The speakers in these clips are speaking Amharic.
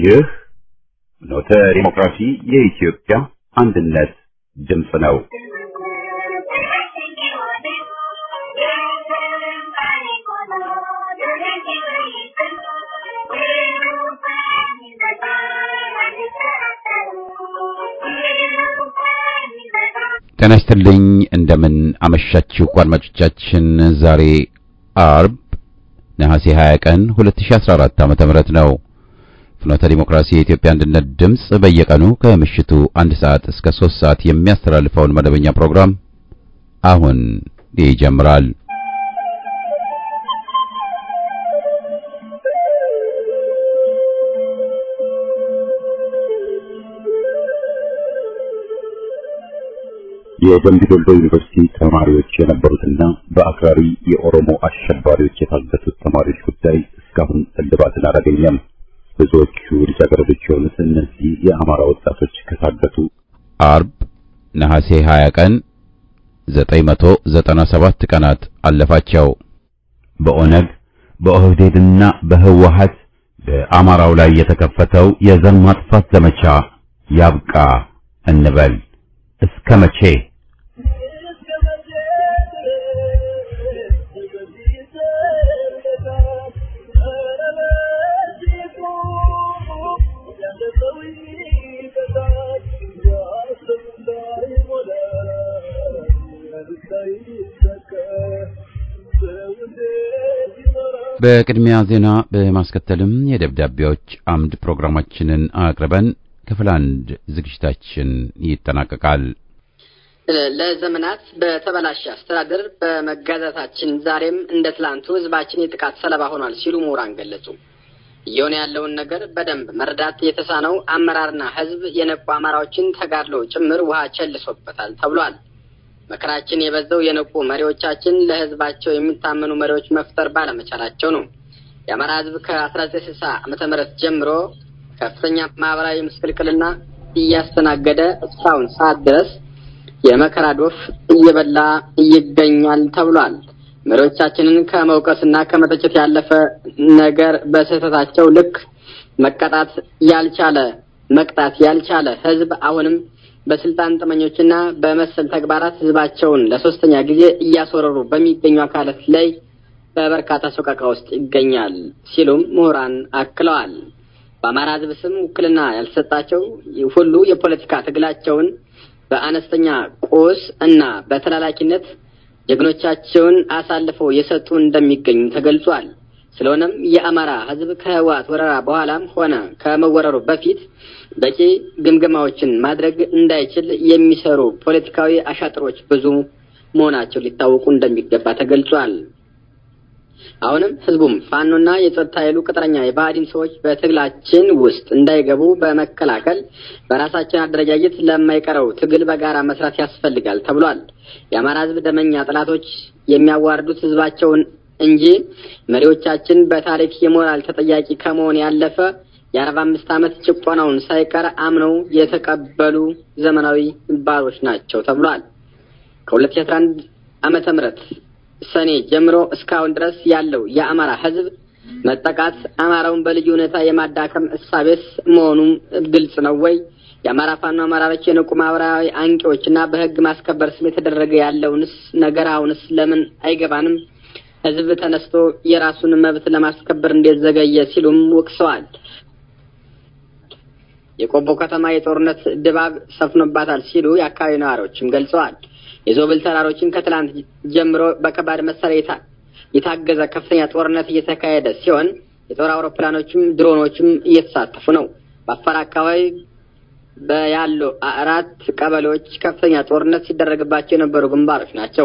ይህ ኖተ ዲሞክራሲ የኢትዮጵያ አንድነት ድምፅ ነው። ጤና ይስጥልኝ እንደምን አመሻችሁ አድማጮቻችን። ዛሬ አርብ ነሐሴ 20 ቀን 2014 ዓ.ም ነው። ፍኖተ ዲሞክራሲ የኢትዮጵያ አንድነት ድምፅ በየቀኑ ከምሽቱ 1 ሰዓት እስከ 3 ሰዓት የሚያስተላልፈውን መደበኛ ፕሮግራም አሁን ይጀምራል። የደምቢ ዶሎ ዩኒቨርሲቲ ተማሪዎች የነበሩትና በአክራሪ የኦሮሞ አሸባሪዎች የታገቱት ተማሪዎች ጉዳይ እስካሁን እልባትን አላገኘም። ብዙዎቹ ልጃገረዶች የሆኑት እነዚህ የአማራ ወጣቶች ከታገቱ አርብ ነሐሴ 20 ቀን 997 ቀናት አለፋቸው። በኦነግ በኦህዴድና በህወሓት በአማራው ላይ የተከፈተው የዘር ማጥፋት ዘመቻ ያብቃ እንበል። እስከ መቼ? በቅድሚያ ዜና በማስከተልም የደብዳቤዎች አምድ ፕሮግራማችንን አቅርበን ክፍል 1 ዝግጅታችን ይጠናቀቃል። ለዘመናት በተበላሸ አስተዳደር በመጋዛታችን ዛሬም እንደ ትላንቱ ህዝባችን የጥቃት ሰለባ ሆኗል ሲሉ ምሁራን ገለጹ። እየሆነ ያለውን ነገር በደንብ መረዳት የተሳነው አመራርና ህዝብ የነቁ አማራዎችን ተጋድሎ ጭምር ውሃ ቸልሶበታል ተብሏል። መከራችን የበዛው የነቁ መሪዎቻችን ለህዝባቸው የሚታመኑ መሪዎች መፍጠር ባለመቻላቸው ነው። የአማራ ህዝብ ከ1960 ዓ.ም ጀምሮ ከፍተኛ ማህበራዊ ምስቅልቅልና እያስተናገደ እስካሁን ሰዓት ድረስ የመከራ ዶፍ እየበላ ይገኛል ተብሏል። መሪዎቻችንን ከመውቀስና ከመተቸት ያለፈ ነገር በስህተታቸው ልክ መቀጣት ያልቻለ ህዝብ አሁንም በስልጣን ጥመኞችና በመሰል ተግባራት ህዝባቸውን ለሶስተኛ ጊዜ እያስወረሩ በሚገኙ አካላት ላይ በበርካታ ሰቆቃ ውስጥ ይገኛል ሲሉም ምሁራን አክለዋል። በአማራ ህዝብ ስም ውክልና ያልሰጣቸው ሁሉ የፖለቲካ ትግላቸውን በአነስተኛ ቁስ እና በተላላኪነት ጀግኖቻቸውን አሳልፈው የሰጡ እንደሚገኙ ተገልጿል። ስለሆነም የአማራ ህዝብ ከህወሓት ወረራ በኋላም ሆነ ከመወረሩ በፊት በቂ ግምገማዎችን ማድረግ እንዳይችል የሚሰሩ ፖለቲካዊ አሻጥሮች ብዙ መሆናቸው ሊታወቁ እንደሚገባ ተገልጿል። አሁንም ህዝቡም ፋኖና የጸጥታ ኃይሉ ቅጥረኛ የባዕዲን ሰዎች በትግላችን ውስጥ እንዳይገቡ በመከላከል በራሳችን አደረጃጀት ለማይቀረው ትግል በጋራ መስራት ያስፈልጋል ተብሏል። የአማራ ህዝብ ደመኛ ጠላቶች የሚያዋርዱት ህዝባቸውን እንጂ መሪዎቻችን በታሪክ የሞራል ተጠያቂ ከመሆን ያለፈ የ45 ዓመት ጭቆናውን ሳይቀር አምነው የተቀበሉ ዘመናዊ ባሮች ናቸው ተብሏል። ከ2011 ዓመተ ምህረት ሰኔ ጀምሮ እስካሁን ድረስ ያለው የአማራ ህዝብ መጠቃት አማራውን በልዩ ሁኔታ የማዳከም እሳቤስ መሆኑም ግልጽ ነው ወይ? የአማራ ፋኖ አመራሮች የነቁ ማህበራዊ አንቂዎችና በህግ ማስከበር ስም የተደረገ ያለውንስ ነገር አሁንስ ለምን አይገባንም? ህዝብ ተነስቶ የራሱን መብት ለማስከበር እንደዘገየ ሲሉም ወቅሰዋል። የቆቦ ከተማ የጦርነት ድባብ ሰፍኖባታል ሲሉ የአካባቢ ነዋሪዎችም ገልጸዋል። የዞብል ተራሮችን ከትላንት ጀምሮ በከባድ መሳሪያ የታገዘ ከፍተኛ ጦርነት እየተካሄደ ሲሆን የጦር አውሮፕላኖችም ድሮኖችም እየተሳተፉ ነው። በአፋር አካባቢ ያሉ 4 ቀበሌዎች ከፍተኛ ጦርነት ሲደረግባቸው የነበሩ ግንባሮች ናቸው።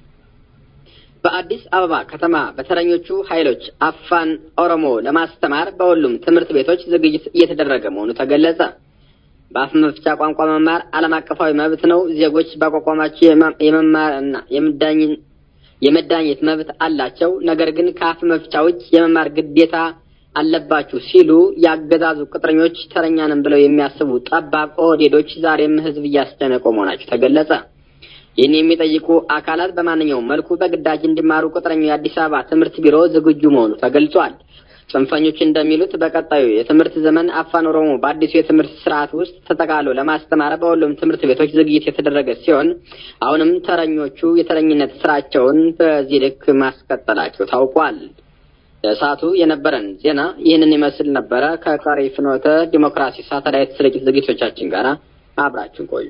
በአዲስ አበባ ከተማ በተረኞቹ ኃይሎች አፋን ኦሮሞ ለማስተማር በሁሉም ትምህርት ቤቶች ዝግጅት እየተደረገ መሆኑ ተገለጸ። በአፍ መፍቻ ቋንቋ መማር ዓለም አቀፋዊ መብት ነው። ዜጎች በቋንቋቸው የመማርና የመዳኘት መብት አላቸው። ነገር ግን ከአፍ መፍቻ ውጭ የመማር ግዴታ አለባችሁ ሲሉ ያገዛዙ ቅጥረኞች ተረኛንም ብለው የሚያስቡ ጠባብ ኦህዴዶች ዛሬም ህዝብ እያስጨነቁ መሆናቸው ተገለጸ። ይህን የሚጠይቁ አካላት በማንኛውም መልኩ በግዳጅ እንዲማሩ ቅጥረኛው የአዲስ አበባ ትምህርት ቢሮ ዝግጁ መሆኑ ተገልጿል። ጽንፈኞች እንደሚሉት በቀጣዩ የትምህርት ዘመን አፋን ኦሮሞ በአዲሱ የትምህርት ስርዓት ውስጥ ተጠቃሎ ለማስተማር በሁሉም ትምህርት ቤቶች ዝግጅት የተደረገ ሲሆን አሁንም ተረኞቹ የተረኝነት ስራቸውን በዚህ ልክ ማስቀጠላቸው ታውቋል። ለሰዓቱ የነበረን ዜና ይህንን ይመስል ነበረ። ከቀሪ ፍኖተ ዲሞክራሲ ሳተላይት ስርጭት ዝግጅቶቻችን ጋር አብራችሁን ቆዩ።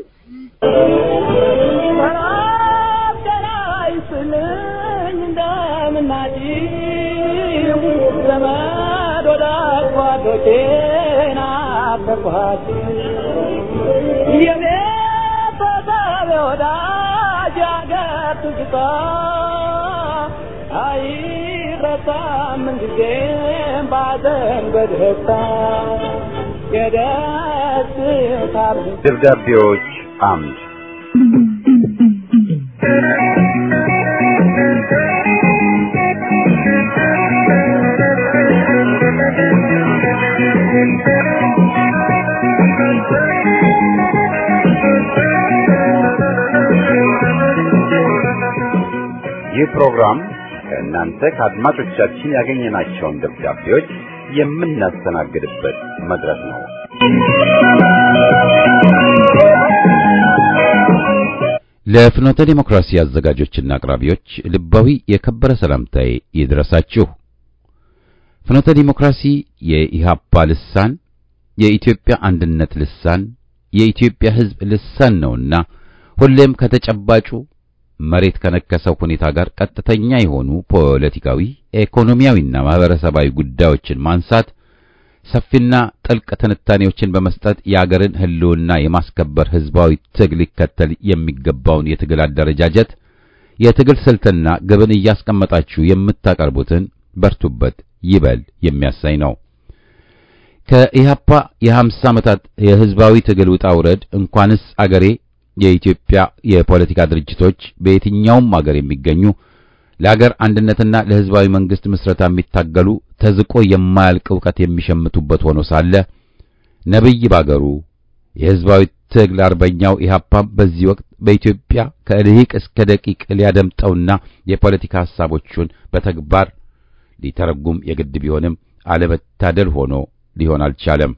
ደብዳቤዎች አምድ ይህ ፕሮግራም ከእናንተ ከአድማጮቻችን ያገኘናቸውን ደብዳቤዎች የምናስተናግድበት መድረክ ነው። ለፍኖተ ዲሞክራሲ አዘጋጆችና አቅራቢዎች ልባዊ የከበረ ሰላምታዬ ይድረሳችሁ። ፍኖተ ዲሞክራሲ የኢህአፓ ልሳን፣ የኢትዮጵያ አንድነት ልሳን፣ የኢትዮጵያ ሕዝብ ልሳን ነውና ሁሌም ከተጨባጩ መሬት ከነከሰው ሁኔታ ጋር ቀጥተኛ የሆኑ ፖለቲካዊ፣ ኢኮኖሚያዊና ማህበረሰባዊ ጉዳዮችን ማንሳት፣ ሰፊና ጥልቅ ትንታኔዎችን በመስጠት የአገርን ህልውና የማስከበር ህዝባዊ ትግል ሊከተል የሚገባውን የትግል አደረጃጀት፣ የትግል ስልትና ግብን እያስቀመጣችሁ የምታቀርቡትን በርቱበት ይበል የሚያሳይ ነው። ከኢህአፓ የ50 ዓመታት የህዝባዊ ትግል ውጣ ውረድ እንኳንስ አገሬ የኢትዮጵያ የፖለቲካ ድርጅቶች በየትኛውም አገር የሚገኙ ለአገር አንድነትና ለህዝባዊ መንግስት ምስረታ የሚታገሉ ተዝቆ የማያልቅ ዕውቀት የሚሸምቱበት ሆኖ ሳለ ነብይ ባገሩ የህዝባዊ ትግል አርበኛው ኢህአፓ በዚህ ወቅት በኢትዮጵያ ከልሂቅ እስከ ደቂቅ ሊያደምጠውና የፖለቲካ ሐሳቦቹን በተግባር ሊተረጉም የግድ ቢሆንም አለመታደል ሆኖ ሊሆን አልቻለም።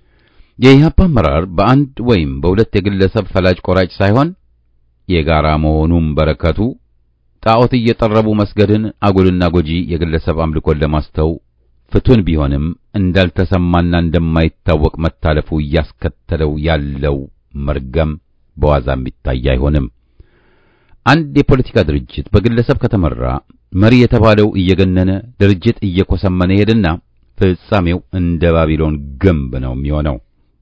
የኢህአፓ አመራር በአንድ ወይም በሁለት የግለሰብ ፈላጭ ቆራጭ ሳይሆን የጋራ መሆኑም በረከቱ ጣዖት እየጠረቡ መስገድን አጉልና ጎጂ የግለሰብ አምልኮን ለማስተው ፍቱን ቢሆንም እንዳልተሰማና እንደማይታወቅ መታለፉ እያስከተለው ያለው መርገም በዋዛ የሚታይ አይሆንም። አንድ የፖለቲካ ድርጅት በግለሰብ ከተመራ መሪ የተባለው እየገነነ ድርጅት እየኮሰመነ ሄድና ፍጻሜው እንደ ባቢሎን ግንብ ነው የሚሆነው።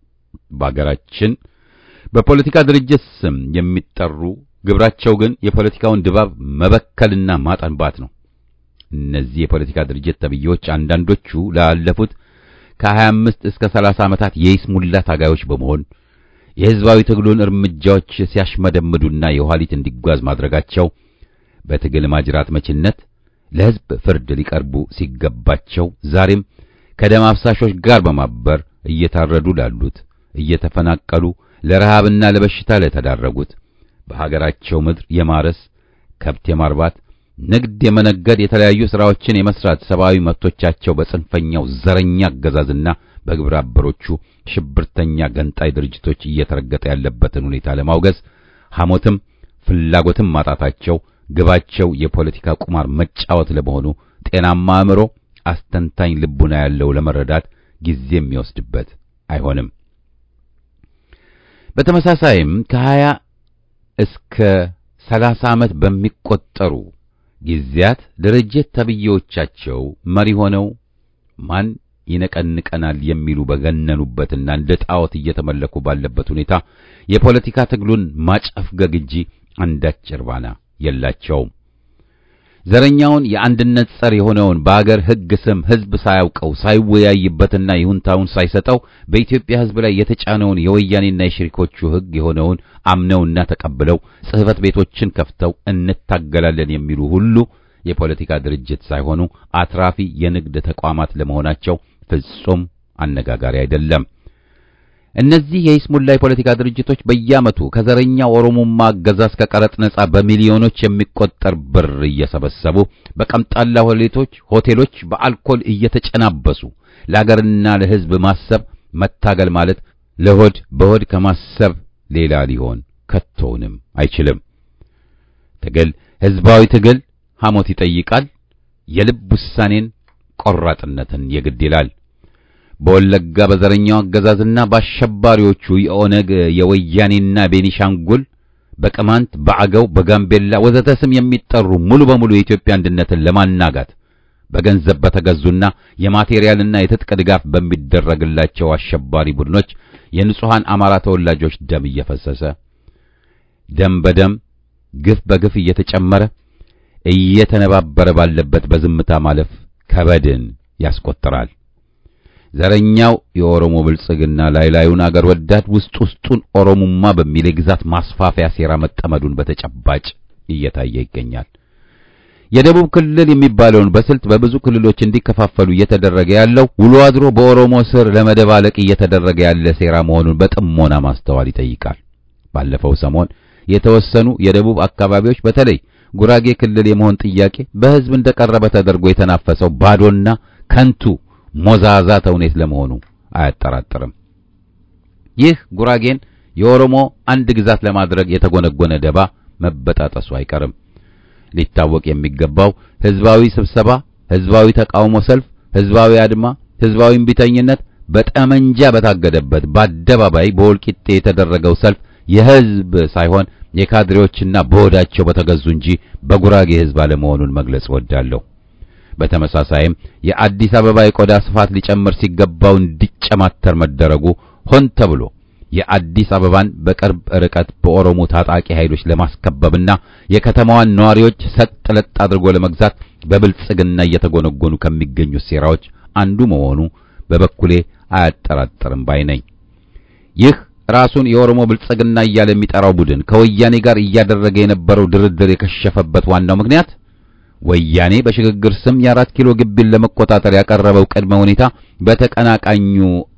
በአገራችን በፖለቲካ ድርጅት ስም የሚጠሩ ግብራቸው ግን የፖለቲካውን ድባብ መበከልና ማጠንባት ነው። እነዚህ የፖለቲካ ድርጅት ተብዬዎች አንዳንዶቹ ላለፉት ከ25 እስከ 30 ዓመታት የይስሙላ ታጋዮች በመሆን የህዝባዊ ትግሉን እርምጃዎች ሲያሽመደምዱና የኋሊት እንዲጓዝ ማድረጋቸው በትግል ማጅራት መችነት ለህዝብ ፍርድ ሊቀርቡ ሲገባቸው ዛሬም ከደም አፍሳሾች ጋር በማበር እየታረዱ ላሉት፣ እየተፈናቀሉ ለረሃብና ለበሽታ ለተዳረጉት፣ በሀገራቸው ምድር የማረስ ከብት የማርባት ንግድ የመነገድ የተለያዩ ሥራዎችን የመስራት ሰብአዊ መብቶቻቸው በጽንፈኛው ዘረኛ አገዛዝና በግብረ አበሮቹ ሽብርተኛ ገንጣይ ድርጅቶች እየተረገጠ ያለበትን ሁኔታ ለማውገዝ ሐሞትም ፍላጎትም ማጣታቸው ግባቸው የፖለቲካ ቁማር መጫወት ለመሆኑ ጤናማ አእምሮ አስተንታኝ ልቡና ያለው ለመረዳት ጊዜ የሚወስድበት አይሆንም። በተመሳሳይም ከ20 እስከ 30 ዓመት በሚቆጠሩ ጊዜያት ድርጅት ተብዬዎቻቸው መሪ ሆነው ማን ይነቀንቀናል የሚሉ በገነኑበትና እንደ ጣዖት እየተመለኩ ባለበት ሁኔታ የፖለቲካ ትግሉን ማጨፍገግ እንጂ አንዳች እርባና የላቸውም። ዘረኛውን የአንድነት ጸር የሆነውን በአገር ሕግ ስም ሕዝብ ሳያውቀው ሳይወያይበትና ይሁንታውን ሳይሰጠው በኢትዮጵያ ሕዝብ ላይ የተጫነውን የወያኔና የሽሪኮቹ ሕግ የሆነውን አምነውና ተቀብለው ጽሕፈት ቤቶችን ከፍተው እንታገላለን የሚሉ ሁሉ የፖለቲካ ድርጅት ሳይሆኑ አትራፊ የንግድ ተቋማት ለመሆናቸው ፍጹም አነጋጋሪ አይደለም። እነዚህ የይስሙላ የፖለቲካ ድርጅቶች በየዓመቱ ከዘረኛው ኦሮሞማ አገዛዝ ከቀረጥ ነጻ በሚሊዮኖች የሚቆጠር ብር እየሰበሰቡ በቀምጣላ ሆቴሎች በአልኮል እየተጨናበሱ ለአገርና ለሕዝብ ማሰብ መታገል ማለት ለሆድ በሆድ ከማሰብ ሌላ ሊሆን ከቶውንም አይችልም። ትግል ሕዝባዊ ትግል ሐሞት ይጠይቃል። የልብ ውሳኔን ቆራጥነትን የግድ ይላል። በወለጋ በዘረኛው አገዛዝና በአሸባሪዎቹ የኦነግ የወያኔና ቤኒሻንጉል በቅማንት በአገው በጋምቤላ ወዘተ ስም የሚጠሩ ሙሉ በሙሉ የኢትዮጵያ አንድነትን ለማናጋት በገንዘብ በተገዙና የማቴሪያልና የትጥቅ ድጋፍ በሚደረግላቸው አሸባሪ ቡድኖች የንጹሃን አማራ ተወላጆች ደም እየፈሰሰ ደም በደም ግፍ በግፍ እየተጨመረ እየተነባበረ ባለበት በዝምታ ማለፍ ከበድን ያስቆጥራል። ዘረኛው የኦሮሞ ብልጽግና ላይላዩን አገር ወዳድ ውስጡን ኦሮሞማ በሚል የግዛት ማስፋፊያ ሴራ መጠመዱን በተጨባጭ እየታየ ይገኛል። የደቡብ ክልል የሚባለውን በስልት በብዙ ክልሎች እንዲከፋፈሉ እየተደረገ ያለው ውሎ አድሮ በኦሮሞ ስር ለመደባለቅ እየተደረገ ያለ ሴራ መሆኑን በጥሞና ማስተዋል ይጠይቃል። ባለፈው ሰሞን የተወሰኑ የደቡብ አካባቢዎች በተለይ ጉራጌ ክልል የመሆን ጥያቄ በሕዝብ እንደቀረበ ተደርጎ የተናፈሰው ባዶና ከንቱ ሞዛዛ ተውኔት ለመሆኑ አያጠራጥርም። ይህ ጉራጌን የኦሮሞ አንድ ግዛት ለማድረግ የተጎነጎነ ደባ መበጣጠሱ አይቀርም። ሊታወቅ የሚገባው ሕዝባዊ ስብሰባ፣ ሕዝባዊ ተቃውሞ ሰልፍ፣ ሕዝባዊ አድማ፣ ሕዝባዊ እምቢተኝነት በጠመንጃ በታገደበት በአደባባይ በወልቂጤ የተደረገው ሰልፍ የሕዝብ ሳይሆን የካድሬዎችና በሆዳቸው በተገዙ እንጂ በጉራጌ ሕዝብ አለመሆኑን መግለጽ እወዳለሁ። በተመሳሳይም የአዲስ አበባ የቆዳ ስፋት ሊጨምር ሲገባው እንዲጨማተር መደረጉ ሆን ተብሎ የአዲስ አበባን በቅርብ ርቀት በኦሮሞ ታጣቂ ኃይሎች ለማስከበብና የከተማዋን ነዋሪዎች ሰጥለጥ አድርጎ ለመግዛት በብልጽግና እየተጎነጎኑ ከሚገኙ ሴራዎች አንዱ መሆኑ በበኩሌ አያጠራጥርም ባይ ነኝ። ይህ ራሱን የኦሮሞ ብልጽግና እያለ የሚጠራው ቡድን ከወያኔ ጋር እያደረገ የነበረው ድርድር የከሸፈበት ዋናው ምክንያት ወያኔ በሽግግር ስም የ4 ኪሎ ግቢን ለመቆጣጠር ያቀረበው ቅድመ ሁኔታ በተቀናቃኙ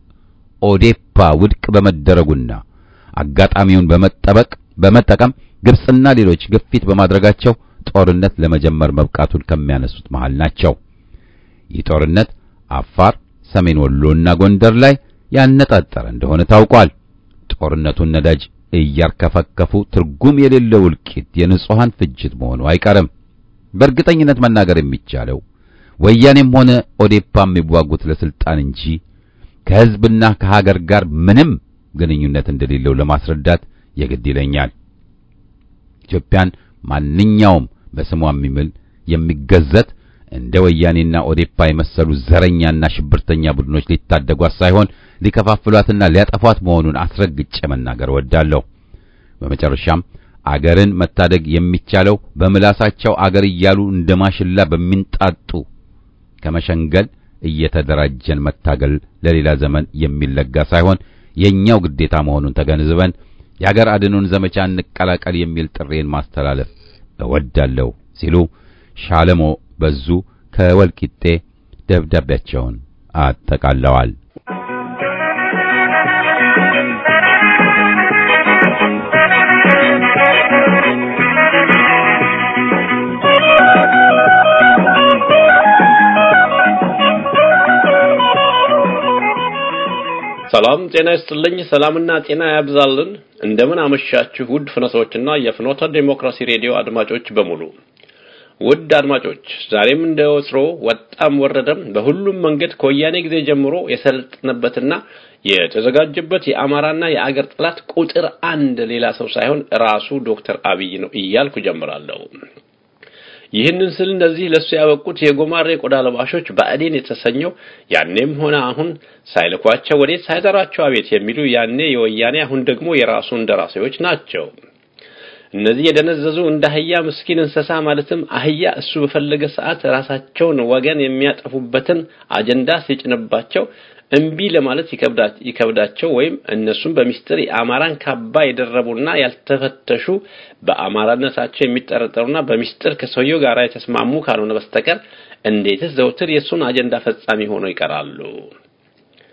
ኦዴፓ ውድቅ በመደረጉና አጋጣሚውን በመጠቀም ግብጽና ሌሎች ግፊት በማድረጋቸው ጦርነት ለመጀመር መብቃቱን ከሚያነሱት መሃል ናቸው። ይህ ጦርነት አፋር፣ ሰሜን ወሎና ጎንደር ላይ ያነጣጠረ እንደሆነ ታውቋል። ጦርነቱን ነዳጅ እያርከፈከፉ ትርጉም የሌለው እልቂት የንጹሃን ፍጅት መሆኑ አይቀርም። በእርግጠኝነት መናገር የሚቻለው ወያኔም ሆነ ኦዴፓ የሚዋጉት ለስልጣን እንጂ ከሕዝብና ከሀገር ጋር ምንም ግንኙነት እንደሌለው ለማስረዳት የግድ ይለኛል። ኢትዮጵያን ማንኛውም በስሟ የሚገዘት እንደ ወያኔና ኦዴፓ የመሰሉ ዘረኛና ሽብርተኛ ቡድኖች ሊታደጓት ሳይሆን ሊከፋፍሏትና ሊያጠፏት መሆኑን አስረግጬ መናገር እወዳለሁ። በመጨረሻም አገርን መታደግ የሚቻለው በምላሳቸው አገር እያሉ እንደማሽላ በሚንጣጡ ከመሸንገል እየተደራጀን መታገል ለሌላ ዘመን የሚለጋ ሳይሆን የኛው ግዴታ መሆኑን ተገንዝበን የአገር አድኑን ዘመቻ እንቀላቀል የሚል ጥሬን ማስተላለፍ እወዳለሁ ሲሉ ሻለሞ በዙ ከወልቂጤ ደብዳቤያቸውን አጠቃለዋል። ሰላም ጤና ይስጥልኝ። ሰላምና ጤና ያብዛልን። እንደምን አመሻችሁ ውድ ፍኖቶችና የፍኖተ ዲሞክራሲ ሬዲዮ አድማጮች በሙሉ። ውድ አድማጮች ዛሬም እንደወትሮ ወጣም ወረደም በሁሉም መንገድ ከወያኔ ጊዜ ጀምሮ የሰለጠነበትና የተዘጋጀበት የአማራና የአገር ጥላት ቁጥር 1 ሌላ ሰው ሳይሆን ራሱ ዶክተር አብይ ነው እያልኩ ጀምራለሁ። ይህንን ስል እንደዚህ ለሱ ያበቁት የጎማሬ ቆዳ ለባሾች ባዕዴን የተሰኘው ያኔም ሆነ አሁን ሳይልኳቸው ወዴት ሳይጠራቸው አቤት የሚሉ ያኔ የወያኔ አሁን ደግሞ የራሱ እንደራሴዎች ናቸው። እነዚህ የደነዘዙ እንደ አህያ ምስኪን እንስሳ ማለትም አህያ እሱ በፈለገ ሰዓት ራሳቸውን ወገን የሚያጠፉበትን አጀንዳ ሲጭንባቸው እንቢ ለማለት ይከብዳቸው ወይም እነሱም በሚስጥር የአማራን ካባ የደረቡና ያልተፈተሹ በአማራነታቸው የሚጠረጠሩና በሚስጥር ከሰውየው ጋር የተስማሙ ካልሆነ በስተቀር እንዴትስ ዘውትር የሱን አጀንዳ ፈጻሚ ሆነው ይቀራሉ?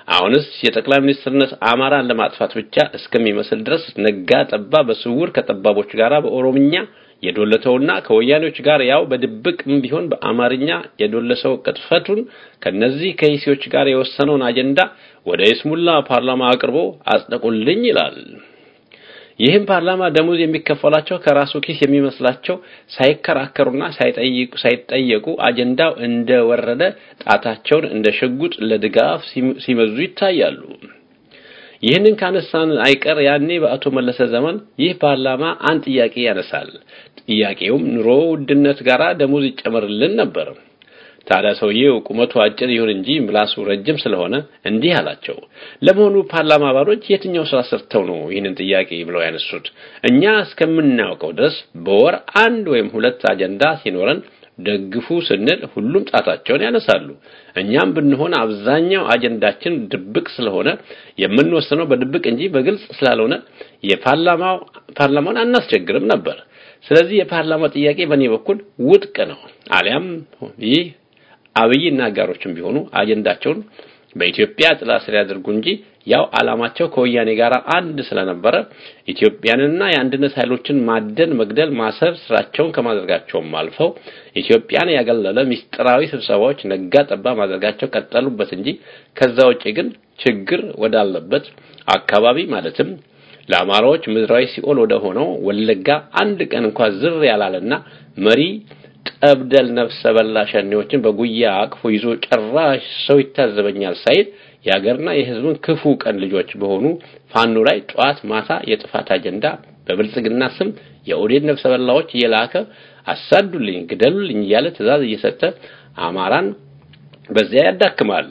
አሁንስ የጠቅላይ ሚኒስትርነት አማራን ለማጥፋት ብቻ እስከሚመስል ድረስ ነጋ ጠባ በስውር ከጠባቦች ጋራ በኦሮምኛ የዶለተውና ከወያኔዎች ጋር ያው በድብቅም ቢሆን በአማርኛ የዶለሰው ቅጥፈቱን ከነዚህ ከይሲዎች ጋር የወሰነውን አጀንዳ ወደ ይስሙላ ፓርላማ አቅርቦ አጽድቁልኝ ይላል። ይህም ፓርላማ ደሞዝ የሚከፈላቸው ከራሱ ኪስ የሚመስላቸው ሳይከራከሩና ሳይጠየቁ አጀንዳው እንደወረደ ጣታቸውን እንደ ሽጉጥ ለድጋፍ ሲመዙ ይታያሉ። ይህንን ካነሳን አይቀር ያኔ በአቶ መለሰ ዘመን ይህ ፓርላማ አንድ ጥያቄ ያነሳል። ጥያቄውም ኑሮ ውድነት ጋራ ደሞዝ ይጨመርልን ነበር። ታዲያ ሰውዬው ቁመቱ አጭር ይሁን እንጂ ምላሱ ረጅም ስለሆነ እንዲህ አላቸው። ለመሆኑ ፓርላማ አባሎች የትኛው ስራ ሰርተው ነው ይህንን ጥያቄ ብለው ያነሱት? እኛ እስከምናውቀው ድረስ በወር አንድ ወይም ሁለት አጀንዳ ሲኖረን ደግፉ ስንል ሁሉም ጣታቸውን ያነሳሉ። እኛም ብንሆን አብዛኛው አጀንዳችን ድብቅ ስለሆነ የምንወስነው በድብቅ እንጂ በግልጽ ስላልሆነ ፓርላማውን አናስቸግርም ነበር። ስለዚህ የፓርላማ ጥያቄ በእኔ በኩል ውድቅ ነው። አሊያም ይህ አብይና አጋሮችም ቢሆኑ አጀንዳቸውን በኢትዮጵያ ጥላ ስር ያድርጉ እንጂ ያው አላማቸው ከወያኔ ጋር አንድ ስለነበረ ኢትዮጵያንና የአንድነት ኃይሎችን ማደን፣ መግደል፣ ማሰር ስራቸውን ከማድረጋቸውም አልፈው ኢትዮጵያን ያገለለ ሚስጥራዊ ስብሰባዎች ነጋ ጠባ ማድረጋቸው ቀጠሉበት እንጂ ከዛ ውጪ ግን ችግር ወዳለበት አካባቢ ማለትም ለአማራዎች ምድራዊ ሲኦል ወደ ሆነው ወለጋ አንድ ቀን እንኳን ዝር ያላለና መሪ ጠብደል ነፍሰ በላ ሸኔዎችን በጉያ አቅፎ ይዞ ጭራሽ ሰው ይታዘበኛል ሳይል ያገርና የህዝቡን ክፉ ቀን ልጆች በሆኑ ፋኖ ላይ ጧት ማታ የጥፋት አጀንዳ በብልጽግና ስም የኦዴድ ነፍሰ በላዎች እየላከ አሳዱልኝ ግደሉልኝ እያለ ትዕዛዝ እየሰጠ አማራን በዚያ ያዳክማል።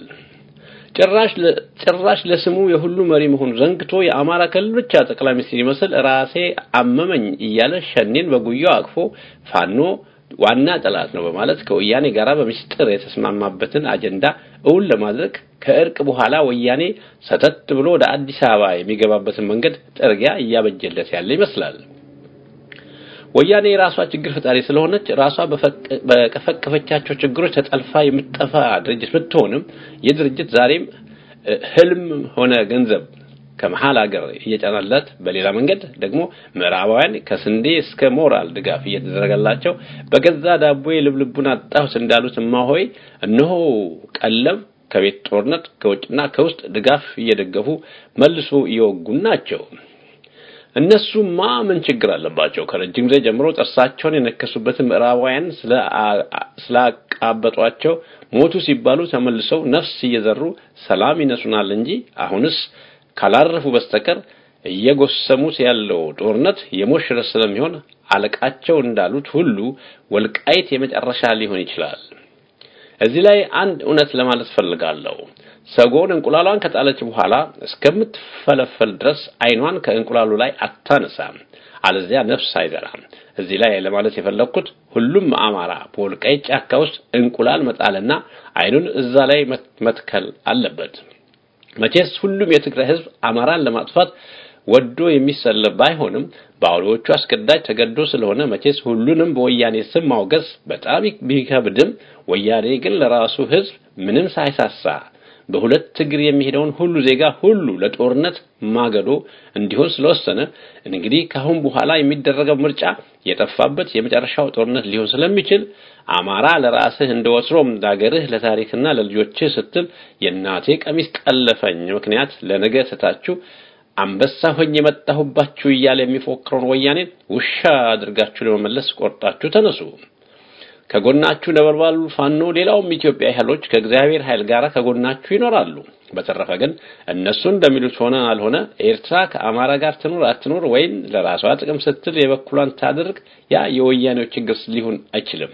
ጭራሽ ለስሙ የሁሉ መሪ መሆኑ ዘንግቶ የአማራ ክልል ብቻ ጠቅላይ ሚኒስትር ይመስል ራሴ አመመኝ እያለ ሸኔን በጉያው አቅፎ ፋኖ ዋና ጠላት ነው በማለት ከወያኔ ጋራ በሚስጥር የተስማማበትን አጀንዳ እውን ለማድረግ ከእርቅ በኋላ ወያኔ ሰተት ብሎ ወደ አዲስ አበባ የሚገባበትን መንገድ ጥርጊያ እያበጀለት ያለ ይመስላል። ወያኔ ራሷ ችግር ፈጣሪ ስለሆነች ራሷ በከፈከፈቻቸው ችግሮች ተጠልፋ የምትጠፋ ድርጅት ብትሆንም የድርጅት ዛሬም ህልም ሆነ ገንዘብ ከመሃል ሀገር እየጫናላት በሌላ መንገድ ደግሞ ምዕራባውያን ከስንዴ እስከ ሞራል ድጋፍ እየተደረገላቸው በገዛ ዳቦዬ ልብልቡን አጣሁት እንዳሉት ማሆይ እነሆ ቀለብ ከቤት ጦርነት ከውጭና ከውስጥ ድጋፍ እየደገፉ መልሶ እየወጉን ናቸው። እነሱማ ምን ችግር አለባቸው? ከረጅም ጊዜ ጀምሮ ጥርሳቸውን የነከሱበትን ምዕራባውያን ስላቃበጧቸው ሞቱ ሲባሉ ተመልሰው ነፍስ እየዘሩ ሰላም ይነሱናል እንጂ አሁንስ ካላረፉ በስተቀር እየጎሰሙት ያለው ጦርነት የሞሽረት ስለሚሆን አለቃቸው እንዳሉት ሁሉ ወልቃይት የመጨረሻ ሊሆን ይችላል። እዚህ ላይ አንድ እውነት ለማለት ፈልጋለሁ። ሰጎን እንቁላሏን ከጣለች በኋላ እስከምትፈለፈል ድረስ አይኗን ከእንቁላሉ ላይ አታነሳም፣ አለዚያ ነፍስ አይዘራም። እዚህ ላይ ለማለት የፈለኩት ሁሉም አማራ በወልቃይት ጫካ ውስጥ እንቁላል መጣልና አይኑን እዛ ላይ መትከል አለበት። መቼስ ሁሉም የትግራይ ህዝብ አማራን ለማጥፋት ወዶ የሚሰለፍ ባይሆንም ባውሎቹ አስገዳጅ ተገዶ ስለሆነ መቼስ ሁሉንም በወያኔ ስም ማውገዝ በጣም ቢከብድም ወያኔ ግን ለራሱ ህዝብ ምንም ሳይሳሳ በሁለት እግር የሚሄደውን ሁሉ ዜጋ ሁሉ ለጦርነት ማገዶ እንዲሆን ስለወሰነ እንግዲህ ካሁን በኋላ የሚደረገው ምርጫ የጠፋበት የመጨረሻው ጦርነት ሊሆን ስለሚችል አማራ ለራስህ እንደወትሮም ዳገርህ ለታሪክና ለልጆችህ ስትል የናቴ ቀሚስ ጠለፈኝ ምክንያት ለነገ ተታችሁ አንበሳ ሆኜ የመጣሁባችሁ እያለ የሚፎክረውን ወያኔን ውሻ አድርጋችሁ ለመመለስ ቆርጣችሁ ተነሱ። ከጎናችሁ ነበልባሉ ፋኖ ሌላውም ኢትዮጵያ ኃይሎች ከእግዚአብሔር ኃይል ጋር ከጎናችሁ ይኖራሉ። በተረፈ ግን እነሱ እንደሚሉት ሆነ አልሆነ ኤርትራ ከአማራ ጋር ትኖር አትኖር ወይም ለራሷ ጥቅም ስትል የበኩሏን ታድርግ ያ የወያኔው ችግር ሊሆን አይችልም።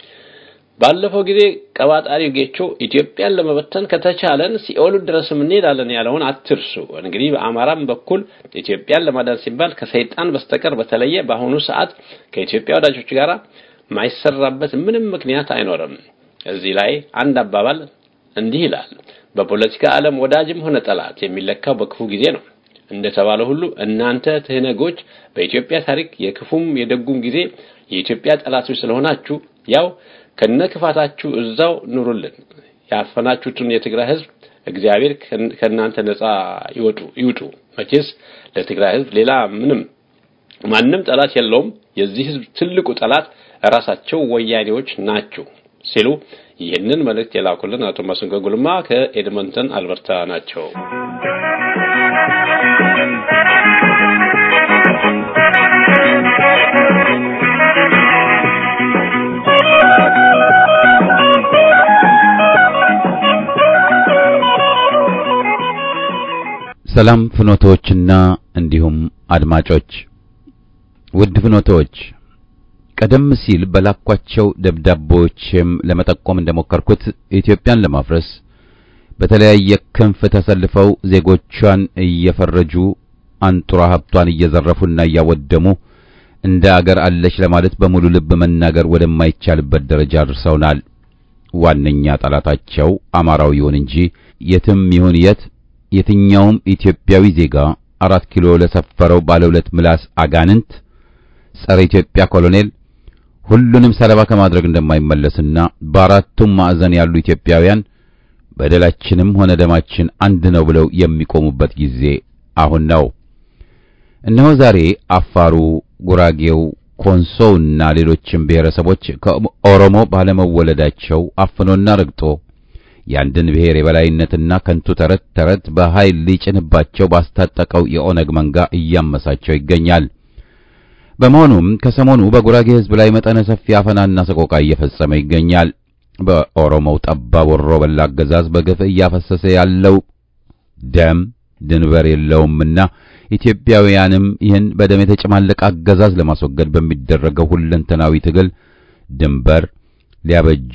ባለፈው ጊዜ ቀባጣሪው ጌቾ ኢትዮጵያን ለመበተን ከተቻለን ሲኦል ድረስም እንሄዳለን ያለውን አትርሱ። እንግዲህ በአማራም በኩል ኢትዮጵያን ለማዳን ሲባል ከሰይጣን በስተቀር በተለየ በአሁኑ ሰዓት ከኢትዮጵያ ወዳጆች ጋር ማይሰራበት ምንም ምክንያት አይኖርም። እዚህ ላይ አንድ አባባል እንዲህ ይላል፣ በፖለቲካ ዓለም ወዳጅም ሆነ ጠላት የሚለካው በክፉ ጊዜ ነው። እንደተባለ ሁሉ እናንተ ትህነጎች በኢትዮጵያ ታሪክ የክፉም የደጉም ጊዜ የኢትዮጵያ ጠላቶች ስለሆናችሁ ያው ከነክፋታችሁ እዛው ኑሩልን። ያፈናችሁትን የትግራይ ህዝብ እግዚአብሔር ከናንተ ነፃ ይውጡ። መቼስ ለትግራይ ህዝብ ሌላ ማንም ጠላት የለውም። የዚህ ህዝብ ትልቁ ጠላት ራሳቸው ወያኔዎች ናቸው ሲሉ ይህንን መልእክት የላኩልን አቶ መስንቆ ጉልማ ከኤድመንተን አልበርታ ናቸው። ሰላም ፍኖቶችና እንዲሁም አድማጮች፣ ውድ ፍኖቶች፣ ቀደም ሲል በላኳቸው ደብዳቤዎችም ለመጠቆም እንደሞከርኩት ኢትዮጵያን ለማፍረስ በተለያየ ክንፍ ተሰልፈው ዜጎቿን እየፈረጁ አንጡራ ሀብቷን እየዘረፉና እያወደሙ እንደ አገር አለች ለማለት በሙሉ ልብ መናገር ወደማይቻልበት ደረጃ ደርሰውናል። ዋነኛ ጠላታቸው አማራው ይሁን እንጂ የትም ይሁን የትኛውም ኢትዮጵያዊ ዜጋ 4 ኪሎ ለሰፈረው ባለ ሁለት ምላስ አጋንንት ጸረ ኢትዮጵያ ኮሎኔል ሁሉንም ሰለባ ከማድረግ እንደማይመለስና በአራቱም ማዕዘን ያሉ ኢትዮጵያውያን በደላችንም ሆነ ደማችን አንድ ነው ብለው የሚቆሙበት ጊዜ አሁን ነው። እነሆ ዛሬ አፋሩ፣ ጉራጌው፣ ኮንሶውና ሌሎችም ብሔረሰቦች ከኦሮሞ ባለመወለዳቸው አፍኖና ረግጦ ያንድን ብሔር የበላይነትና ከንቱ ተረት በኃይል ሊጭንባቸው ባስታጠቀው የኦነግ መንጋ እያመሳቸው ይገኛል። በመሆኑም ከሰሞኑ በጉራጌ ሕዝብ ላይ መጠነ ሰፊ አፈናና ሰቆቃ እየፈጸመ ይገኛል። በኦሮሞው ጠባብ ወሮ በላ አገዛዝ በግፍ እያፈሰሰ ያለው ደም ድንበር የለውምና ኢትዮጵያውያንም ይህን በደም የተጨማለቀ አገዛዝ ለማስወገድ በሚደረገው ሁለንተናዊ ትግል ድንበር ሊያበጁ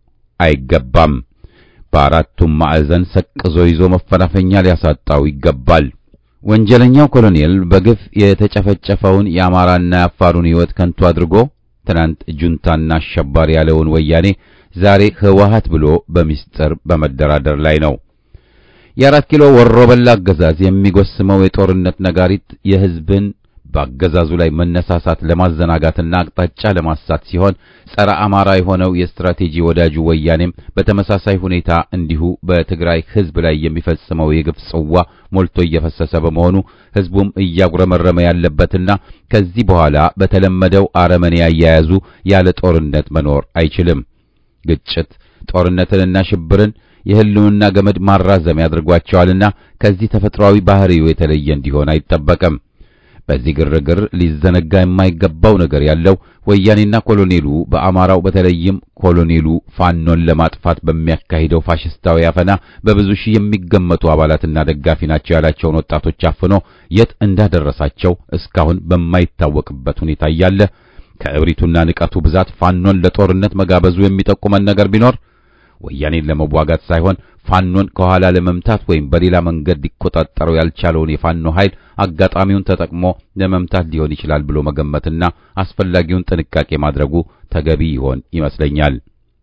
አይገባም። በአራቱም ማዕዘን ሰቅዞ ይዞ መፈናፈኛ ሊያሳጣው ይገባል። ወንጀለኛው ኮሎኔል በግፍ የተጨፈጨፈውን የአማራና የአፋሩን ሕይወት ከንቱ አድርጎ ትናንት ጁንታና አሸባሪ ያለውን ወያኔ ዛሬ ህወሓት ብሎ በሚስጥር በመደራደር ላይ ነው። የአራት ኪሎ ወሮ በላ አገዛዝ የሚጎስመው የጦርነት ነጋሪት የህዝብን በአገዛዙ ላይ መነሳሳት ለማዘናጋትና አቅጣጫ ለማሳት ሲሆን ጸረ አማራ የሆነው የስትራቴጂ ወዳጁ ወያኔም በተመሳሳይ ሁኔታ እንዲሁ በትግራይ ህዝብ ላይ የሚፈጽመው የግፍ ጽዋ ሞልቶ እየፈሰሰ በመሆኑ ህዝቡም እያጉረመረመ ያለበትና ከዚህ በኋላ በተለመደው አረመኔ ያያያዙ ያለ ጦርነት መኖር አይችልም። ግጭት፣ ጦርነትንና ሽብርን የህልውና ገመድ ማራዘም ያድርጓቸዋልና ከዚህ ተፈጥሯዊ ባህሪው የተለየ እንዲሆን አይጠበቅም። በዚህ ግርግር ሊዘነጋ የማይገባው ነገር ያለው ወያኔና ኮሎኔሉ በአማራው በተለይም ኮሎኔሉ ፋኖን ለማጥፋት በሚያካሂደው ፋሽስታዊ አፈና በብዙ ሺህ የሚገመቱ አባላትና ደጋፊ ናቸው ያላቸውን ወጣቶች አፍኖ የት እንዳደረሳቸው እስካሁን በማይታወቅበት ሁኔታ እያለ ከእብሪቱና ንቀቱ ብዛት ፋኖን ለጦርነት መጋበዙ የሚጠቁመን ነገር ቢኖር ወያኔን ለመዋጋት ሳይሆን ፋኖን ከኋላ ለመምታት ወይም በሌላ መንገድ ሊቆጣጠረው ያልቻለውን የፋኖ ኃይል አጋጣሚውን ተጠቅሞ ለመምታት ሊሆን ይችላል ብሎ መገመትና አስፈላጊውን ጥንቃቄ ማድረጉ ተገቢ ይሆን ይመስለኛል።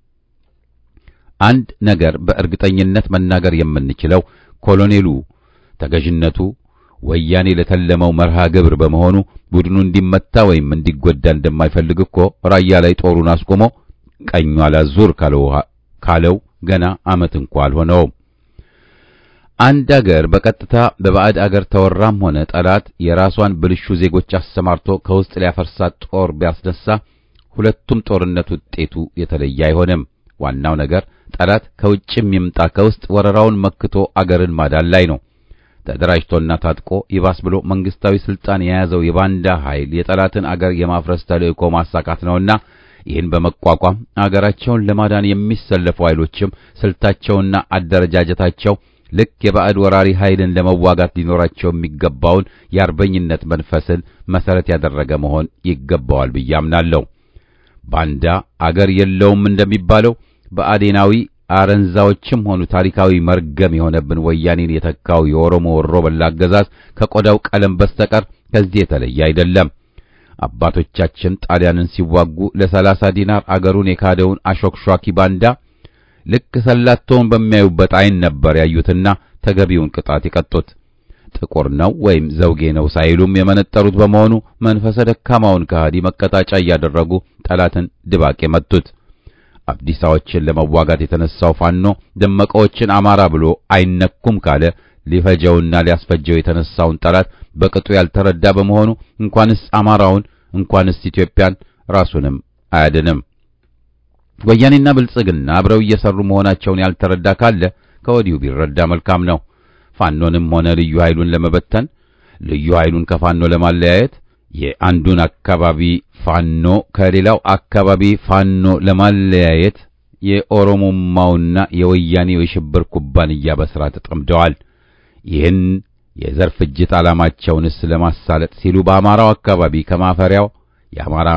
አንድ ነገር በእርግጠኝነት መናገር የምንችለው ኮሎኔሉ ተገዥነቱ ወያኔ ለተለመው መርሃ ግብር በመሆኑ ቡድኑ እንዲመታ ወይም እንዲጎዳ እንደማይፈልግ እኮ ራያ ላይ ጦሩን አስቆሞ ቀኙ አላዙር ካለው ገና ዓመት እንኳን አልሆነውም። አንድ አገር በቀጥታ በባዕድ አገር ተወራም ሆነ ጠላት የራሷን ብልሹ ዜጎች አሰማርቶ ከውስጥ ሊያፈርሳት ጦር ቢያስነሳ ሁለቱም ጦርነት ውጤቱ የተለየ አይሆንም። ዋናው ነገር ጠላት ከውጭም ይምጣ ከውስጥ ወረራውን መክቶ አገርን ማዳን ላይ ነው። ተደራጅቶና ታጥቆ ይባስ ብሎ መንግስታዊ ስልጣን የያዘው የባንዳ ኃይል የጠላትን አገር የማፍረስ ተልእኮ ማሳካት ነውና ይህን በመቋቋም አገራቸውን ለማዳን የሚሰለፉ ኃይሎችም ስልታቸውና አደረጃጀታቸው ልክ የባዕድ ወራሪ ኃይልን ለመዋጋት ሊኖራቸው የሚገባውን የአርበኝነት መንፈስን መሰረት ያደረገ መሆን ይገባዋል ብዬ አምናለሁ። ባንዳ አገር የለውም እንደሚባለው በአዴናዊ አረንዛዎችም ሆኑ ታሪካዊ መርገም የሆነብን ወያኔን የተካው የኦሮሞ ወሮ በላ አገዛዝ ከቆዳው ቀለም በስተቀር ከዚህ የተለየ አይደለም። አባቶቻችን ጣሊያንን ሲዋጉ ለ30 ዲናር አገሩን የካደውን አሾክሿኪ ባንዳ ልክ ሰላቶውን በሚያዩበት አይን ነበር ያዩትና ተገቢውን ቅጣት የቀጡት። ጥቁር ነው ወይም ዘውጌ ነው ሳይሉም የመነጠሩት በመሆኑ መንፈሰ ደካማውን ከሃዲ መቀጣጫ እያደረጉ ጠላትን ድባቅ የመቱት። አብዲሳዎችን ለመዋጋት የተነሳው ፋኖ ደመቀዎችን አማራ ብሎ አይነኩም ካለ ሊፈጀውና ሊያስፈጀው የተነሳውን ጠላት በቅጡ ያልተረዳ በመሆኑ እንኳንስ አማራውን እንኳንስ ኢትዮጵያን ራሱንም አያድንም። ወያኔና ብልጽግና አብረው እየሰሩ መሆናቸውን ያልተረዳ ካለ ከወዲሁ ቢረዳ መልካም ነው። ፋኖንም ሆነ ልዩ ኃይሉን ለመበተን ልዩ ኃይሉን ከፋኖ ለማለያየት የአንዱን አካባቢ ፋኖ ከሌላው አካባቢ ፋኖ ለማለያየት የኦሮሞማውና የወያኔው የሽብር ኩባንያ በስራ ተጠምደዋል። ይህን የዘር ፍጅት ዓላማቸውንስ ለማሳለጥ ሲሉ በአማራው አካባቢ ከማፈሪያው የአማራ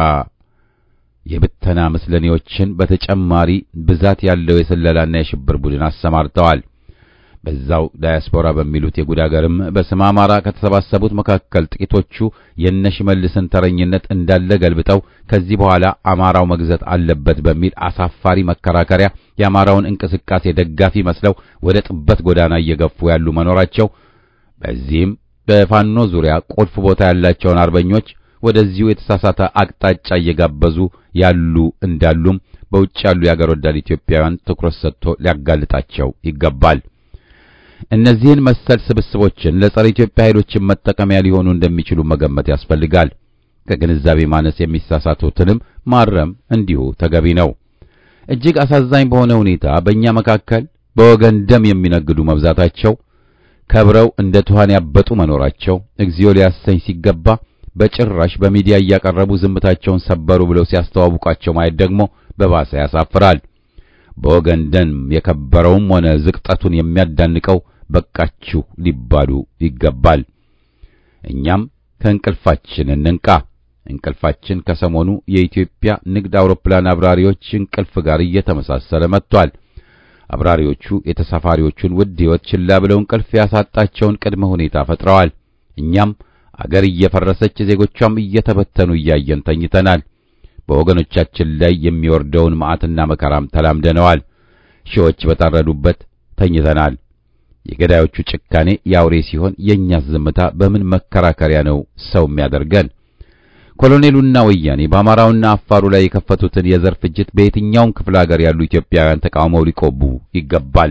የብተና ምስለኔዎችን በተጨማሪ ብዛት ያለው የስለላና የሽብር ቡድን አሰማርተዋል። በዛው ዳያስፖራ በሚሉት የጉዳገርም በስመ አማራ ከተሰባሰቡት መካከል ጥቂቶቹ የነሽመልስን ተረኝነት እንዳለ ገልብጠው ከዚህ በኋላ አማራው መግዛት አለበት በሚል አሳፋሪ መከራከሪያ የአማራውን እንቅስቃሴ ደጋፊ መስለው ወደ ጥበት ጎዳና እየገፉ ያሉ መኖራቸው፣ በዚህም በፋኖ ዙሪያ ቁልፍ ቦታ ያላቸውን አርበኞች ወደዚሁ የተሳሳተ አቅጣጫ እየጋበዙ ያሉ እንዳሉም በውጭ ያሉ የአገር ወዳድ ኢትዮጵያውያን ትኩረት ሰጥቶ ሊያጋልጣቸው ይገባል። እነዚህን መሰል ስብስቦችን ለጸረ ኢትዮጵያ ኃይሎችን መጠቀሚያ ሊሆኑ እንደሚችሉ መገመት ያስፈልጋል። ከግንዛቤ ማነስ የሚሳሳቱትንም ማረም እንዲሁ ተገቢ ነው። እጅግ አሳዛኝ በሆነ ሁኔታ በእኛ መካከል በወገን ደም የሚነግዱ መብዛታቸው፣ ከብረው እንደ ትኋን ያበጡ መኖራቸው እግዚኦ ሊያሰኝ ሲገባ በጭራሽ በሚዲያ እያቀረቡ ዝምታቸውን ሰበሩ ብለው ሲያስተዋውቋቸው ማየት ደግሞ በባሰ ያሳፍራል። በወገን ደም የከበረውም ሆነ ዝቅጠቱን የሚያዳንቀው በቃችሁ ሊባሉ ይገባል። እኛም ከእንቅልፋችን እንንቃ። እንቅልፋችን ከሰሞኑ የኢትዮጵያ ንግድ አውሮፕላን አብራሪዎች እንቅልፍ ጋር እየተመሳሰለ መጥቷል። አብራሪዎቹ የተሳፋሪዎቹን ውድ ሕይወት ችላ ብለው እንቅልፍ ያሳጣቸውን ቅድመ ሁኔታ ፈጥረዋል። እኛም አገር እየፈረሰች ዜጎቿም እየተበተኑ እያየን ተኝተናል። በወገኖቻችን ላይ የሚወርደውን መዓትና መከራም ተላምደነዋል። ሺዎች በታረዱበት ተኝተናል። የገዳዮቹ ጭካኔ ያውሬ ሲሆን የኛ ዝምታ በምን መከራከሪያ ነው ሰው የሚያደርገን? ኮሎኔሉና ወያኔ በአማራውና አፋሩ ላይ የከፈቱትን የዘር ፍጅት በየትኛውም ክፍለ ሀገር ያሉ ኢትዮጵያውያን ተቃውመው ሊቆሙ ይገባል።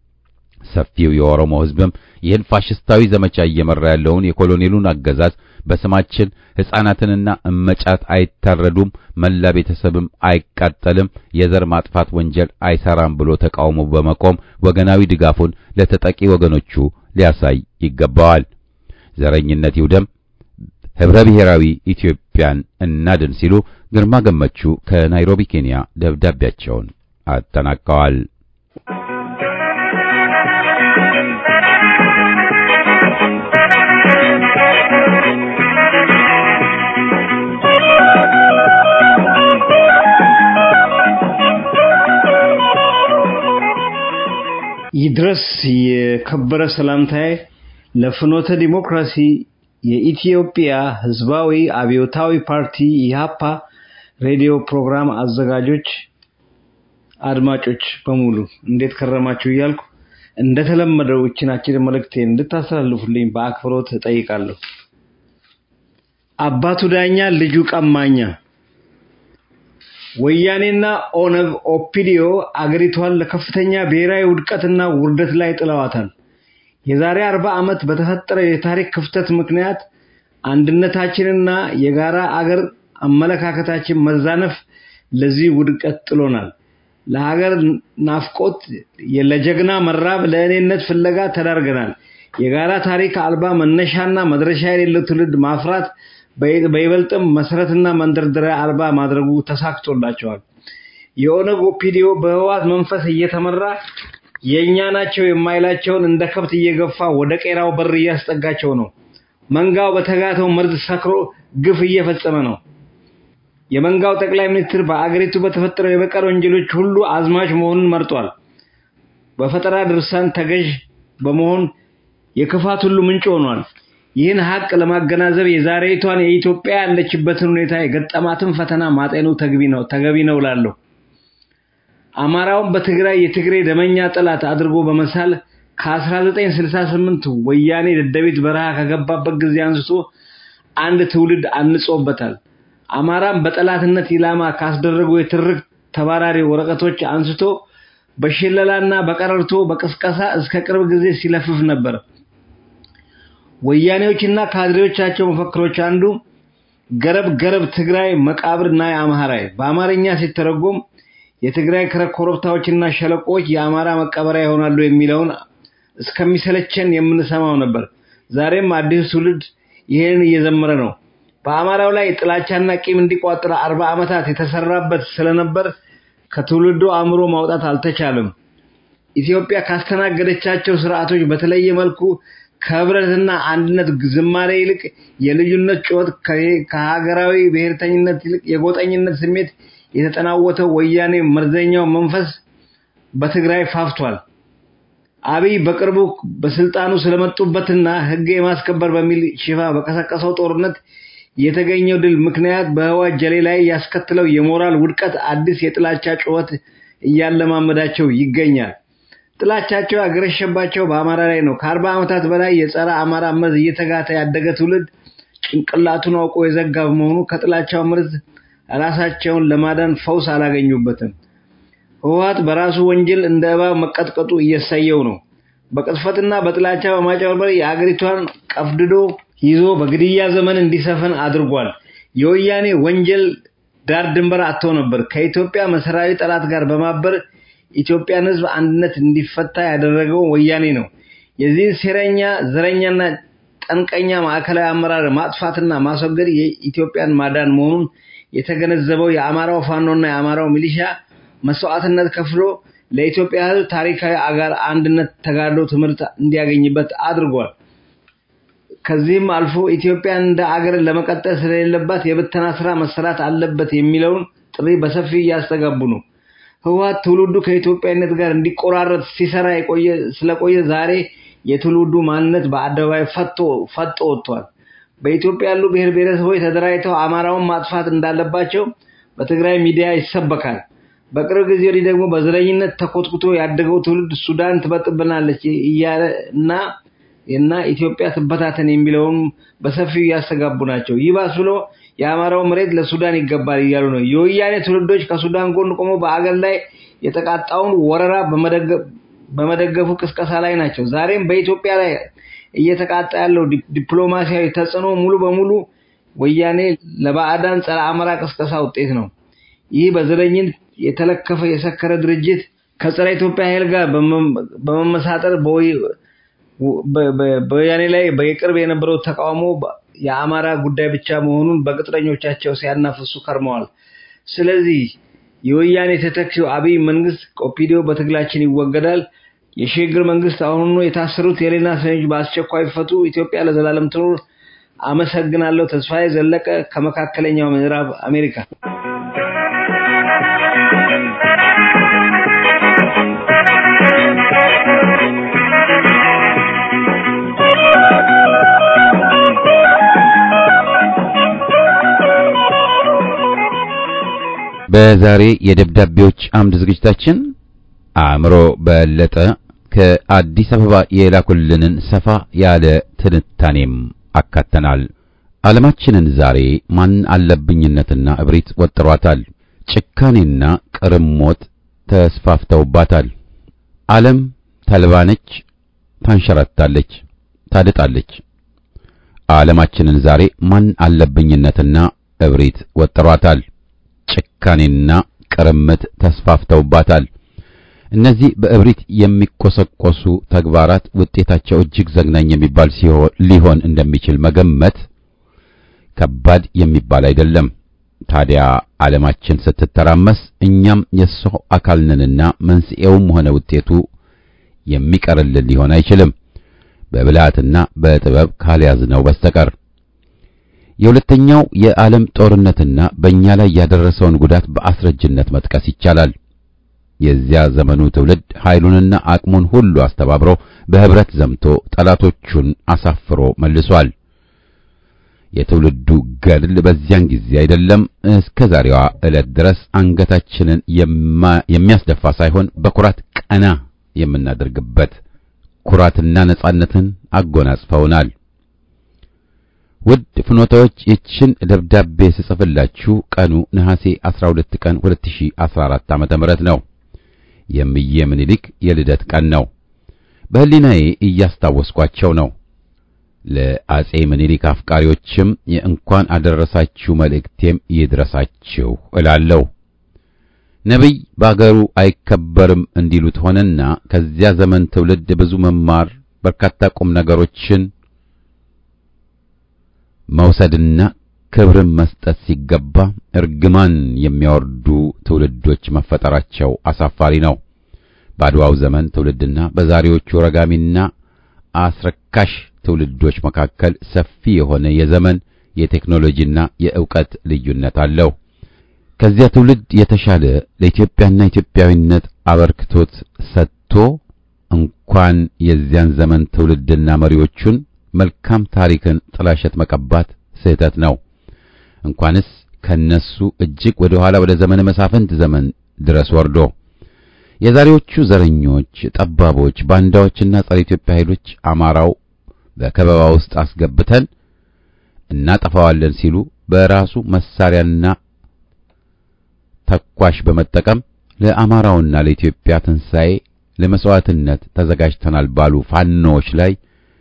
ሰፊው የኦሮሞ ሕዝብም ይህን ፋሽስታዊ ዘመቻ እየመራ ያለውን የኮሎኔሉን አገዛዝ በስማችን ሕፃናትንና እመጫት አይታረዱም፣ መላ ቤተሰብም አይቃጠልም፣ የዘር ማጥፋት ወንጀል አይሰራም ብሎ ተቃውሞ በመቆም ወገናዊ ድጋፉን ለተጠቂ ወገኖቹ ሊያሳይ ይገባዋል። ዘረኝነት ይውደም፣ ህብረ ብሔራዊ ኢትዮጵያን እናድን ሲሉ ግርማ ገመቹ ከናይሮቢ ኬንያ ደብዳቤያቸውን አጠናቀዋል። ይድረስ የከበረ ሰላምታዬ ለፍኖተ ዲሞክራሲ የኢትዮጵያ ህዝባዊ አብዮታዊ ፓርቲ ኢህአፓ ሬዲዮ ፕሮግራም አዘጋጆች አድማጮች በሙሉ እንዴት ከረማችሁ እያልኩ እንደተለመደው እቺናችን መልእክቴን እንድታስተላልፉልኝ በአክብሮት እጠይቃለሁ። አባቱ ዳኛ ልጁ ቀማኛ። ወያኔና ኦነግ ኦፒዲዮ አገሪቷን ለከፍተኛ ብሔራዊ ውድቀትና ውርደት ላይ ጥለዋታል። የዛሬ 40 ዓመት በተፈጠረ የታሪክ ክፍተት ምክንያት አንድነታችንና የጋራ አገር አመለካከታችን መዛነፍ ለዚህ ውድቀት ጥሎናል። ለሀገር ናፍቆት ለጀግና መራብ ለእኔነት ፍለጋ ተዳርገናል። የጋራ ታሪክ አልባ መነሻና መድረሻ የሌለው ትውልድ ማፍራት በይበልጥም መሰረትና መንደርደሪያ አልባ ማድረጉ ተሳክቶላቸዋል። የኦነግ ኦፒዲዮ በህዋት መንፈስ እየተመራ የኛ ናቸው የማይላቸውን እንደ ከብት እየገፋ ወደ ቄራው በር እያስጠጋቸው ነው። መንጋው በተጋተው መርዝ ሰክሮ ግፍ እየፈጸመ ነው። የመንጋው ጠቅላይ ሚኒስትር በአገሪቱ በተፈጠረው የበቀል ወንጀሎች ሁሉ አዝማች መሆኑን መርጧል። በፈጠራ ድርሳን ተገዥ በመሆን የክፋት ሁሉ ምንጭ ሆኗል። ይህን ሀቅ ለማገናዘብ የዛሬቷን የኢትዮጵያ ያለችበትን ሁኔታ የገጠማትን ፈተና ማጤኑ ተገቢ ነው እላለሁ። አማራውን በትግራይ የትግሬ ደመኛ ጠላት አድርጎ በመሳል ከ1968 ወያኔ ደደቢት በረሃ ከገባበት ጊዜ አንስቶ አንድ ትውልድ አንጾበታል። አማራን በጠላትነት ኢላማ ካስደረጉ የትርክ ተባራሪ ወረቀቶች አንስቶ በሽለላና በቀረርቶ በቅስቀሳ እስከ ቅርብ ጊዜ ሲለፍፍ ነበር። ወያኔዎችና ካድሬዎቻቸው መፈክሮች አንዱ ገረብ ትግራይ መቃብርና የአማራይ በአማርኛ ሲተረጎም የትግራይ ኮረብታዎችና ሸለቆች የአማራ መቀበሪያ ይሆናሉ የሚለውን እስከሚሰለቸን የምንሰማው ነበር። ዛሬም አዲስ ትውልድ ይሄን እየዘመረ ነው። በአማራው ላይ ጥላቻና ቂም እንዲቋጥር 40 ዓመታት የተሰራበት ስለነበር ከትውልዱ አእምሮ ማውጣት አልተቻለም። ኢትዮጵያ ካስተናገደቻቸው ስርዓቶች በተለየ መልኩ ከህብረትና አንድነት ዝማሬ ይልቅ የልዩነት ጩኸት ከሀገራዊ ብሔርተኝነት ይልቅ የጎጠኝነት ስሜት የተጠናወተው ወያኔ መርዘኛው መንፈስ በትግራይ ፋፍቷል። አብይ በቅርቡ በስልጣኑ ስለመጡበትና ህግ የማስከበር በሚል ሽፋ በቀሰቀሰው ጦርነት የተገኘው ድል ምክንያት በህወሓት ጀሌ ላይ ያስከተለው የሞራል ውድቀት አዲስ የጥላቻ ጩኸት እያለማመዳቸው ይገኛል። ጥላቻቸው ያገረሸባቸው በአማራ ላይ ነው። ከ40 ዓመታት በላይ የጸረ አማራ መርዝ እየተጋተ ያደገ ትውልድ ጭንቅላቱን አውቆ የዘጋ በመሆኑ ከጥላቻው መርዝ ራሳቸውን ለማዳን ፈውስ አላገኙበትም። ህወሓት በራሱ ወንጀል እንደ እባብ መቀጥቀጡ እየሳየው ነው። በቅጥፈትና በጥላቻ በማጨበርበር የአገሪቷን ቀፍድዶ ይዞ በግድያ ዘመን እንዲሰፈን አድርጓል። የወያኔ ወንጀል ዳር ድንበር አጥቶ ነበር። ከኢትዮጵያ መሰራዊ ጠላት ጋር በማበር ኢትዮጵያን ህዝብ አንድነት እንዲፈታ ያደረገው ወያኔ ነው። የዚህ ሴረኛ ዘረኛና ጠንቀኛ ማዕከላዊ አመራር ማጥፋትና ማስወገድ የኢትዮጵያን ማዳን መሆኑን የተገነዘበው የአማራው ፋኖና የአማራው ሚሊሻ መስዋዕትነት ከፍሎ ለኢትዮጵያ ህዝብ ታሪካዊ አገር አንድነት ተጋድሎ ትምህርት እንዲያገኝበት አድርጓል። ከዚህም አልፎ ኢትዮጵያ እንደ አገር ለመቀጠል ስለሌለባት የብተና ስራ መሰራት አለበት የሚለውን ጥሪ በሰፊው ያስተጋቡ ነው። ህወሓት ትውልዱ ከኢትዮጵያነት ጋር እንዲቆራረጥ ሲሰራ ስለቆየ ዛሬ የትውልዱ ማንነት በአደባባይ ፈጦ ወጥቷል። በኢትዮጵያ ያሉ ብሔር ብሔረሰቦች ተደራጅተው አማራውን ማጥፋት እንዳለባቸው በትግራይ ሚዲያ ይሰበካል። በቅርብ ጊዜ ወዲህ ደግሞ በዘረኝነት ተኮትኩቶ ያደገው ትውልድ ሱዳን ትበጥብናለች እና ኢትዮጵያ ትበታተን የሚለውን በሰፊው ያስተጋቡ ናቸው። ይባስ ብሎ የአማራው መሬት ለሱዳን ይገባል እያሉ ነው። የወያኔ ትውልዶች ከሱዳን ጎን ቆመው በአገር ላይ የተቃጣውን ወረራ በመደገፉ ቅስቀሳ ላይ ናቸው። ዛሬም በኢትዮጵያ ላይ እየተቃጣ ያለው ዲፕሎማሲያዊ ተጽዕኖ ሙሉ በሙሉ ወያኔ ለባዕዳን ጸረ አማራ ቅስቀሳ ውጤት ነው። ይህ በዘረኝነት የተለከፈ የሰከረ ድርጅት ከጸረ ኢትዮጵያ ኃይል ጋር በመመሳጠር በወያኔ ላይ በቅርብ የነበረው ተቃውሞ የአማራ ጉዳይ ብቻ መሆኑን በቅጥረኞቻቸው ሲያናፍሱ ከርመዋል። ስለዚህ የወያኔ ተተኪው አብይ መንግስት ኦፒዲዮ በትግላችን ይወገዳል። የሽግግር መንግስት አሁን የታሰሩት የሌና ሰኞች በአስቸኳይ ፈቱ። ኢትዮጵያ ለዘላለም ትኑር። አመሰግናለሁ። ተስፋዬ ዘለቀ ከመካከለኛው ምዕራብ አሜሪካ። በዛሬ የደብዳቤዎች አምድ ዝግጅታችን አእምሮ በለጠ ከአዲስ አበባ የላኩልንን ሰፋ ያለ ትንታኔም አካተናል። ዓለማችንን ዛሬ ማን አለብኝነትና እብሪት ወጥሯታል። ጭካኔና ቅርሞት ተስፋፍተውባታል። ዓለም ተልባነች፣ ታንሸራታለች፣ ታድጣለች። ዓለማችንን ዛሬ ማን አለብኝነትና እብሪት ወጥሯታል። ጭካኔና ቅርምት ተስፋፍተውባታል። እነዚህ በእብሪት የሚቆሰቆሱ ተግባራት ውጤታቸው እጅግ ዘግናኝ የሚባል ሊሆን እንደሚችል መገመት ከባድ የሚባል አይደለም። ታዲያ ዓለማችን ስትተራመስ እኛም የሰው አካል ነንና መንስኤውም ሆነ ውጤቱ የሚቀርልን ሊሆን አይችልም በብልሃትና በጥበብ ካልያዝነው በስተቀር። የሁለተኛው የዓለም ጦርነትና በእኛ ላይ ያደረሰውን ጉዳት በአስረጅነት መጥቀስ ይቻላል። የዚያ ዘመኑ ትውልድ ኃይሉንና አቅሙን ሁሉ አስተባብሮ በህብረት ዘምቶ ጠላቶቹን አሳፍሮ መልሷል። የትውልዱ ገድል በዚያን ጊዜ አይደለም እስከ ዛሬዋ ዕለት ድረስ አንገታችንን የሚያስደፋ ሳይሆን በኩራት ቀና የምናደርግበት ኩራትና ነጻነትን አጎናጽፈውናል። ውድ ፍኖታዎች ይችን ደብዳቤ ስጽፍላችሁ ቀኑ ነሐሴ 12 ቀን 2014 ዓ.ም ነው። የምዬ ምኒልክ የልደት ቀን ነው። በህሊናዬ እያስታወስኳቸው ነው። ለአጼ ምኒልክ አፍቃሪዎችም የእንኳን አደረሳችሁ መልእክቴም ይድረሳችሁ እላለሁ። ነብይ ባገሩ አይከበርም እንዲሉት ሆነና ከዚያ ዘመን ትውልድ ብዙ መማር በርካታ ቁም ነገሮችን መውሰድና ክብርን መስጠት ሲገባ እርግማን የሚያወርዱ ትውልዶች መፈጠራቸው አሳፋሪ ነው። በአድዋው ዘመን ትውልድና በዛሬዎቹ ረጋሚና አስረካሽ ትውልዶች መካከል ሰፊ የሆነ የዘመን የቴክኖሎጂና የዕውቀት ልዩነት አለው። ከዚያ ትውልድ የተሻለ ለኢትዮጵያና ኢትዮጵያዊነት አበርክቶት ሰጥቶ እንኳን የዚያን ዘመን ትውልድና መሪዎቹን መልካም ታሪክን ጥላሸት መቀባት ስህተት ነው። እንኳንስ ከነሱ እጅግ ወደ ኋላ ወደ ዘመነ መሳፍንት ዘመን ድረስ ወርዶ የዛሬዎቹ ዘረኞች፣ ጠባቦች፣ ባንዳዎችና ጸረ ኢትዮጵያ ኃይሎች አማራው በከበባ ውስጥ አስገብተን እናጠፋዋለን ሲሉ በራሱ መሳሪያና ተኳሽ በመጠቀም ለአማራውና ለኢትዮጵያ ትንሣኤ ለመስዋዕትነት ተዘጋጅተናል ባሉ ፋኖዎች ላይ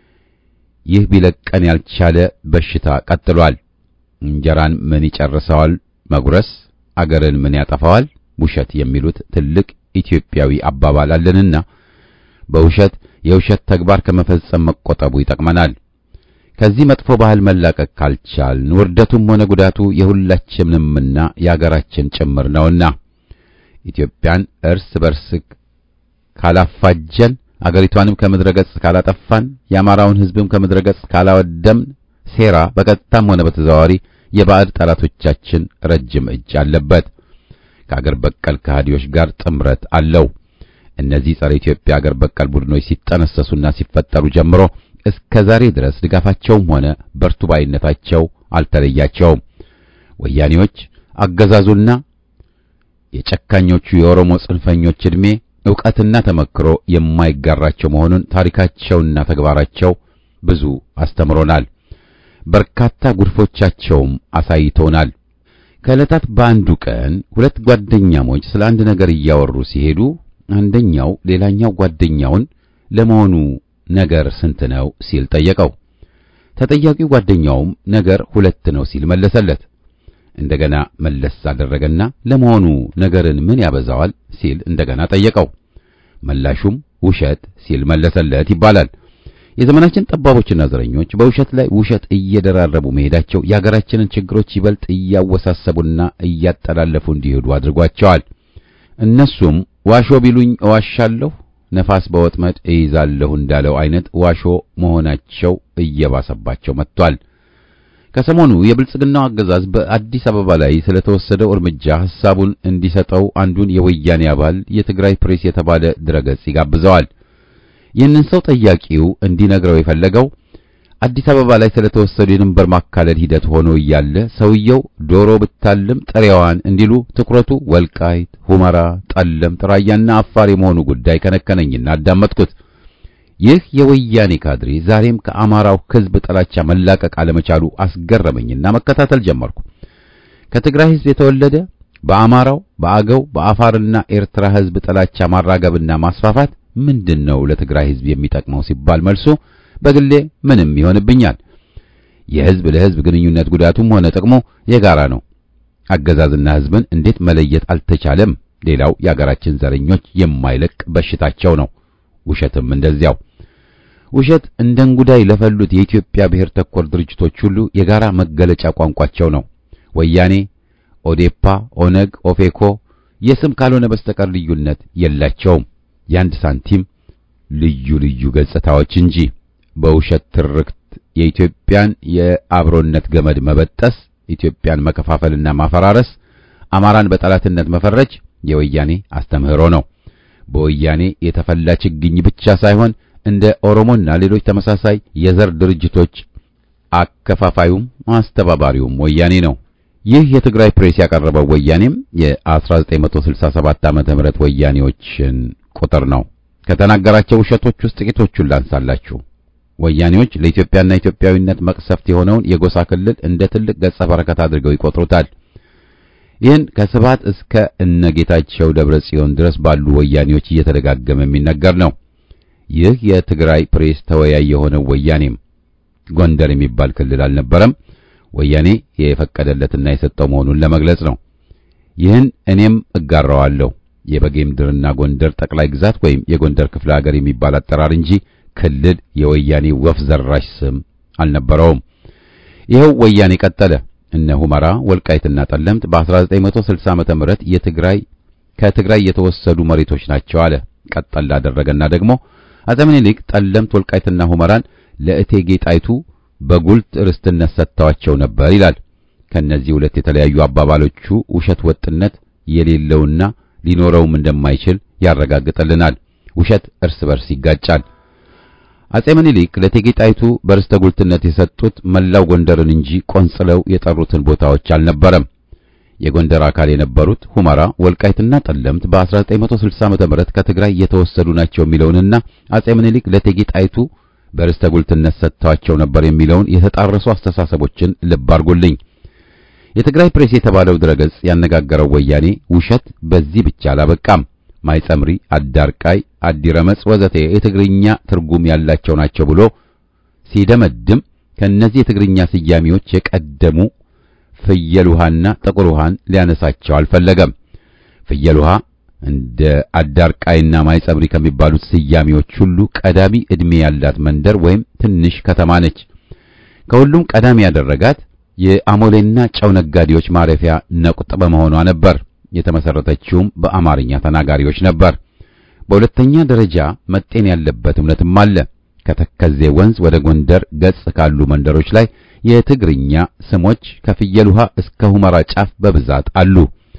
ይህ ቢለቀን ያልቻለ በሽታ ቀጥሏል። እንጀራን ምን ይጨርሰዋል መጉረስ፣ አገርን ምን ያጠፋዋል ውሸት የሚሉት ትልቅ ኢትዮጵያዊ አባባል አለንና በውሸት የውሸት ተግባር ከመፈጸም መቆጠቡ ይጠቅመናል። ከዚህ መጥፎ ባህል መላቀቅ ካልቻልን ውርደቱም ሆነ ጉዳቱ የሁላችንምና የአገራችን ጭምር ነውና ኢትዮጵያን እርስ በርስ ካላፋጀን አገሪቷንም ከምድረ ገጽ ካላጠፋን የአማራውን ሕዝብም ከምድረ ገጽ ካላወደም ሴራ በቀጥታም ሆነ በተዘዋዋሪ የባዕድ ጠላቶቻችን ረጅም እጅ አለበት። ከአገር በቀል ከሃዲዎች ጋር ጥምረት አለው። እነዚህ ጸረ ኢትዮጵያ አገር በቀል ቡድኖች ሲጠነሰሱና ሲፈጠሩ ጀምሮ እስከ ዛሬ ድረስ ድጋፋቸውም ሆነ በርቱ ባይነታቸው አልተለያቸውም። ወያኔዎች አገዛዙና የጨካኞቹ የኦሮሞ ጽንፈኞች ዕድሜ ዕውቀትና ተመክሮ የማይጋራቸው መሆኑን ታሪካቸውና ተግባራቸው ብዙ አስተምሮናል። በርካታ ጉድፎቻቸውም አሳይቶናል። ከዕለታት በአንዱ ቀን ሁለት ጓደኛሞች ስለ አንድ ነገር እያወሩ ሲሄዱ አንደኛው ሌላኛው ጓደኛውን ለመሆኑ ነገር ስንት ነው ሲል ጠየቀው። ተጠያቂው ጓደኛውም ነገር 2 ነው ሲል መለሰለት። እንደገና መለስ አደረገና ለመሆኑ ነገርን ምን ያበዛዋል ሲል እንደገና ጠየቀው። መላሹም ውሸት ሲል መለሰለት ይባላል። የዘመናችን ጠባቦችና ዘረኞች በውሸት ላይ ውሸት እየደራረቡ መሄዳቸው የሀገራችንን ችግሮች ይበልጥ እያወሳሰቡና እያጠላለፉ እንዲሄዱ አድርጓቸዋል። እነሱም ዋሾ ቢሉኝ እዋሻለሁ፣ ነፋስ በወጥመድ እይዛለሁ እንዳለው አይነት ዋሾ መሆናቸው እየባሰባቸው መጥቷል። ከሰሞኑ የብልጽግናው አገዛዝ በአዲስ አበባ ላይ ስለተወሰደው እርምጃ ሐሳቡን እንዲሰጠው አንዱን የወያኔ አባል የትግራይ ፕሬስ የተባለ ድረገጽ ይጋብዘዋል። ይህንን ሰው ጠያቂው እንዲነግረው የፈለገው አዲስ አበባ ላይ ስለተወሰደው የድንበር ማካለል ሂደት ሆኖ እያለ ሰውየው ዶሮ ብታልም ጥሬዋን እንዲሉ ትኩረቱ ወልቃይት፣ ሁመራ፣ ጠለምት፣ ራያና አፋር የመሆኑ ጉዳይ ከነከነኝና አዳመጥኩት። ይህ የወያኔ ካድሬ ዛሬም ከአማራው ሕዝብ ጥላቻ መላቀቅ አለመቻሉ አስገረመኝና መከታተል ጀመርኩ። ከትግራይ ሕዝብ የተወለደ በአማራው፣ በአገው፣ በአፋርና ኤርትራ ሕዝብ ጥላቻ ማራገብና ማስፋፋት ምንድነው ለትግራይ ሕዝብ የሚጠቅመው ሲባል መልሶ በግሌ ምንም ይሆንብኛል። የሕዝብ ለሕዝብ ግንኙነት ጉዳቱም ሆነ ጥቅሙ የጋራ ነው። አገዛዝና ሕዝብን እንዴት መለየት አልተቻለም? ሌላው የአገራችን ዘረኞች የማይለቅ በሽታቸው ነው። ውሸትም እንደዚያው። ውሸት እንደ እንጉዳይ ለፈሉት የኢትዮጵያ ብሔር ተኮር ድርጅቶች ሁሉ የጋራ መገለጫ ቋንቋቸው ነው። ወያኔ፣ ኦዴፓ፣ ኦነግ፣ ኦፌኮ የስም ካልሆነ በስተቀር ልዩነት የላቸውም። የአንድ ሳንቲም ልዩ ልዩ ገጽታዎች እንጂ። በውሸት ትርክት የኢትዮጵያን የአብሮነት ገመድ መበጠስ፣ ኢትዮጵያን መከፋፈልና ማፈራረስ፣ አማራን በጠላትነት መፈረጅ የወያኔ አስተምህሮ ነው። በወያኔ የተፈላ ችግኝ ብቻ ሳይሆን እንደ ኦሮሞና ሌሎች ተመሳሳይ የዘር ድርጅቶች አከፋፋዩም አስተባባሪውም ወያኔ ነው። ይህ የትግራይ ፕሬስ ያቀረበው ወያኔም የ1967 ዓመተ ምህረት ወያኔዎችን ቁጥር ነው። ከተናገራቸው ውሸቶች ውስጥ ጥቂቶቹን ላንሳላችሁ። ወያኔዎች ለኢትዮጵያና ኢትዮጵያዊነት መቅሰፍት የሆነውን የጎሳ ክልል እንደ ትልቅ ገጸ በረከት አድርገው ይቆጥሩታል። ይህን ከስብሐት እስከ እነጌታቸው ደብረጽዮን ድረስ ባሉ ወያኔዎች እየተደጋገመ የሚነገር ነው። ይህ የትግራይ ፕሬስ ተወያይ የሆነው ወያኔም ጎንደር የሚባል ክልል አልነበረም፣ ወያኔ የፈቀደለትና የሰጠው መሆኑን ለመግለጽ ነው። ይህን እኔም እጋራዋለሁ። የበጌምድርና ጎንደር ጠቅላይ ግዛት ወይም የጎንደር ክፍለ ሀገር የሚባል አጠራር እንጂ ክልል የወያኔ ወፍ ዘራሽ ስም አልነበረውም። ይኸው ወያኔ ቀጠለ። እነ ሁመራ፣ ወልቃይትና ጠለምት በ1960 ዓመተ ምህረት ከትግራይ የተወሰዱ መሬቶች ናቸው አለ። ቀጠል አደረገና ደግሞ አፄ ምኒልክ ጠለምት፣ ወልቃይትና ሁመራን ለእቴጌ ጣይቱ በጉልት ርስትነት ሰጥተዋቸው ነበር ይላል። ከነዚህ ሁለት የተለያዩ አባባሎቹ ውሸት ወጥነት የሌለውና ሊኖረውም እንደማይችል ያረጋግጥልናል። ውሸት እርስ በርስ ይጋጫል። አፄ ምኒልክ ለእቴጌ ጣይቱ በርስተ ጉልትነት የሰጡት መላው ጎንደርን እንጂ ቆንጽለው የጠሩትን ቦታዎች አልነበረም። የጎንደር አካል የነበሩት ሁመራ፣ ወልቃይትና ጠለምት በ1960 ዓመተ ምህረት ከትግራይ የተወሰዱ ናቸው የሚለውንና አፄ ምኒልክ ለእቴጌ ጣይቱ በርስተ ጉልትነት ሰጥተዋቸው ነበር የሚለውን የተጣረሱ አስተሳሰቦችን ልብ አድርጉልኝ። የትግራይ ፕሬስ የተባለው ድረገጽ ያነጋገረው ወያኔ ውሸት በዚህ ብቻ አላበቃም። ማይጸምሪ፣ አዳርቃይ፣ አዲረመጽ ወዘተ የትግርኛ ትርጉም ያላቸው ናቸው ብሎ ሲደመድም ከነዚህ የትግርኛ ስያሜዎች የቀደሙ ፍየል ውሃና ጥቁር ውሃን ሊያነሳቸው አልፈለገም። ፍየል ውሃ እንደ አዳርቃይና ማይጸምሪ ከሚባሉት ስያሜዎች ሁሉ ቀዳሚ ዕድሜ ያላት መንደር ወይም ትንሽ ከተማ ነች። ከሁሉም ቀዳሚ ያደረጋት የአሞሌና ጨው ነጋዴዎች ማረፊያ ነቁጥ በመሆኗ ነበር። የተመሰረተችውም በአማርኛ ተናጋሪዎች ነበር። በሁለተኛ ደረጃ መጤን ያለበት እምነትም አለ። ከተከዜ ወንዝ ወደ ጎንደር ገጽ ካሉ መንደሮች ላይ የትግርኛ ስሞች ከፍየል ውሃ እስከ ሁመራ ጫፍ በብዛት አሉ።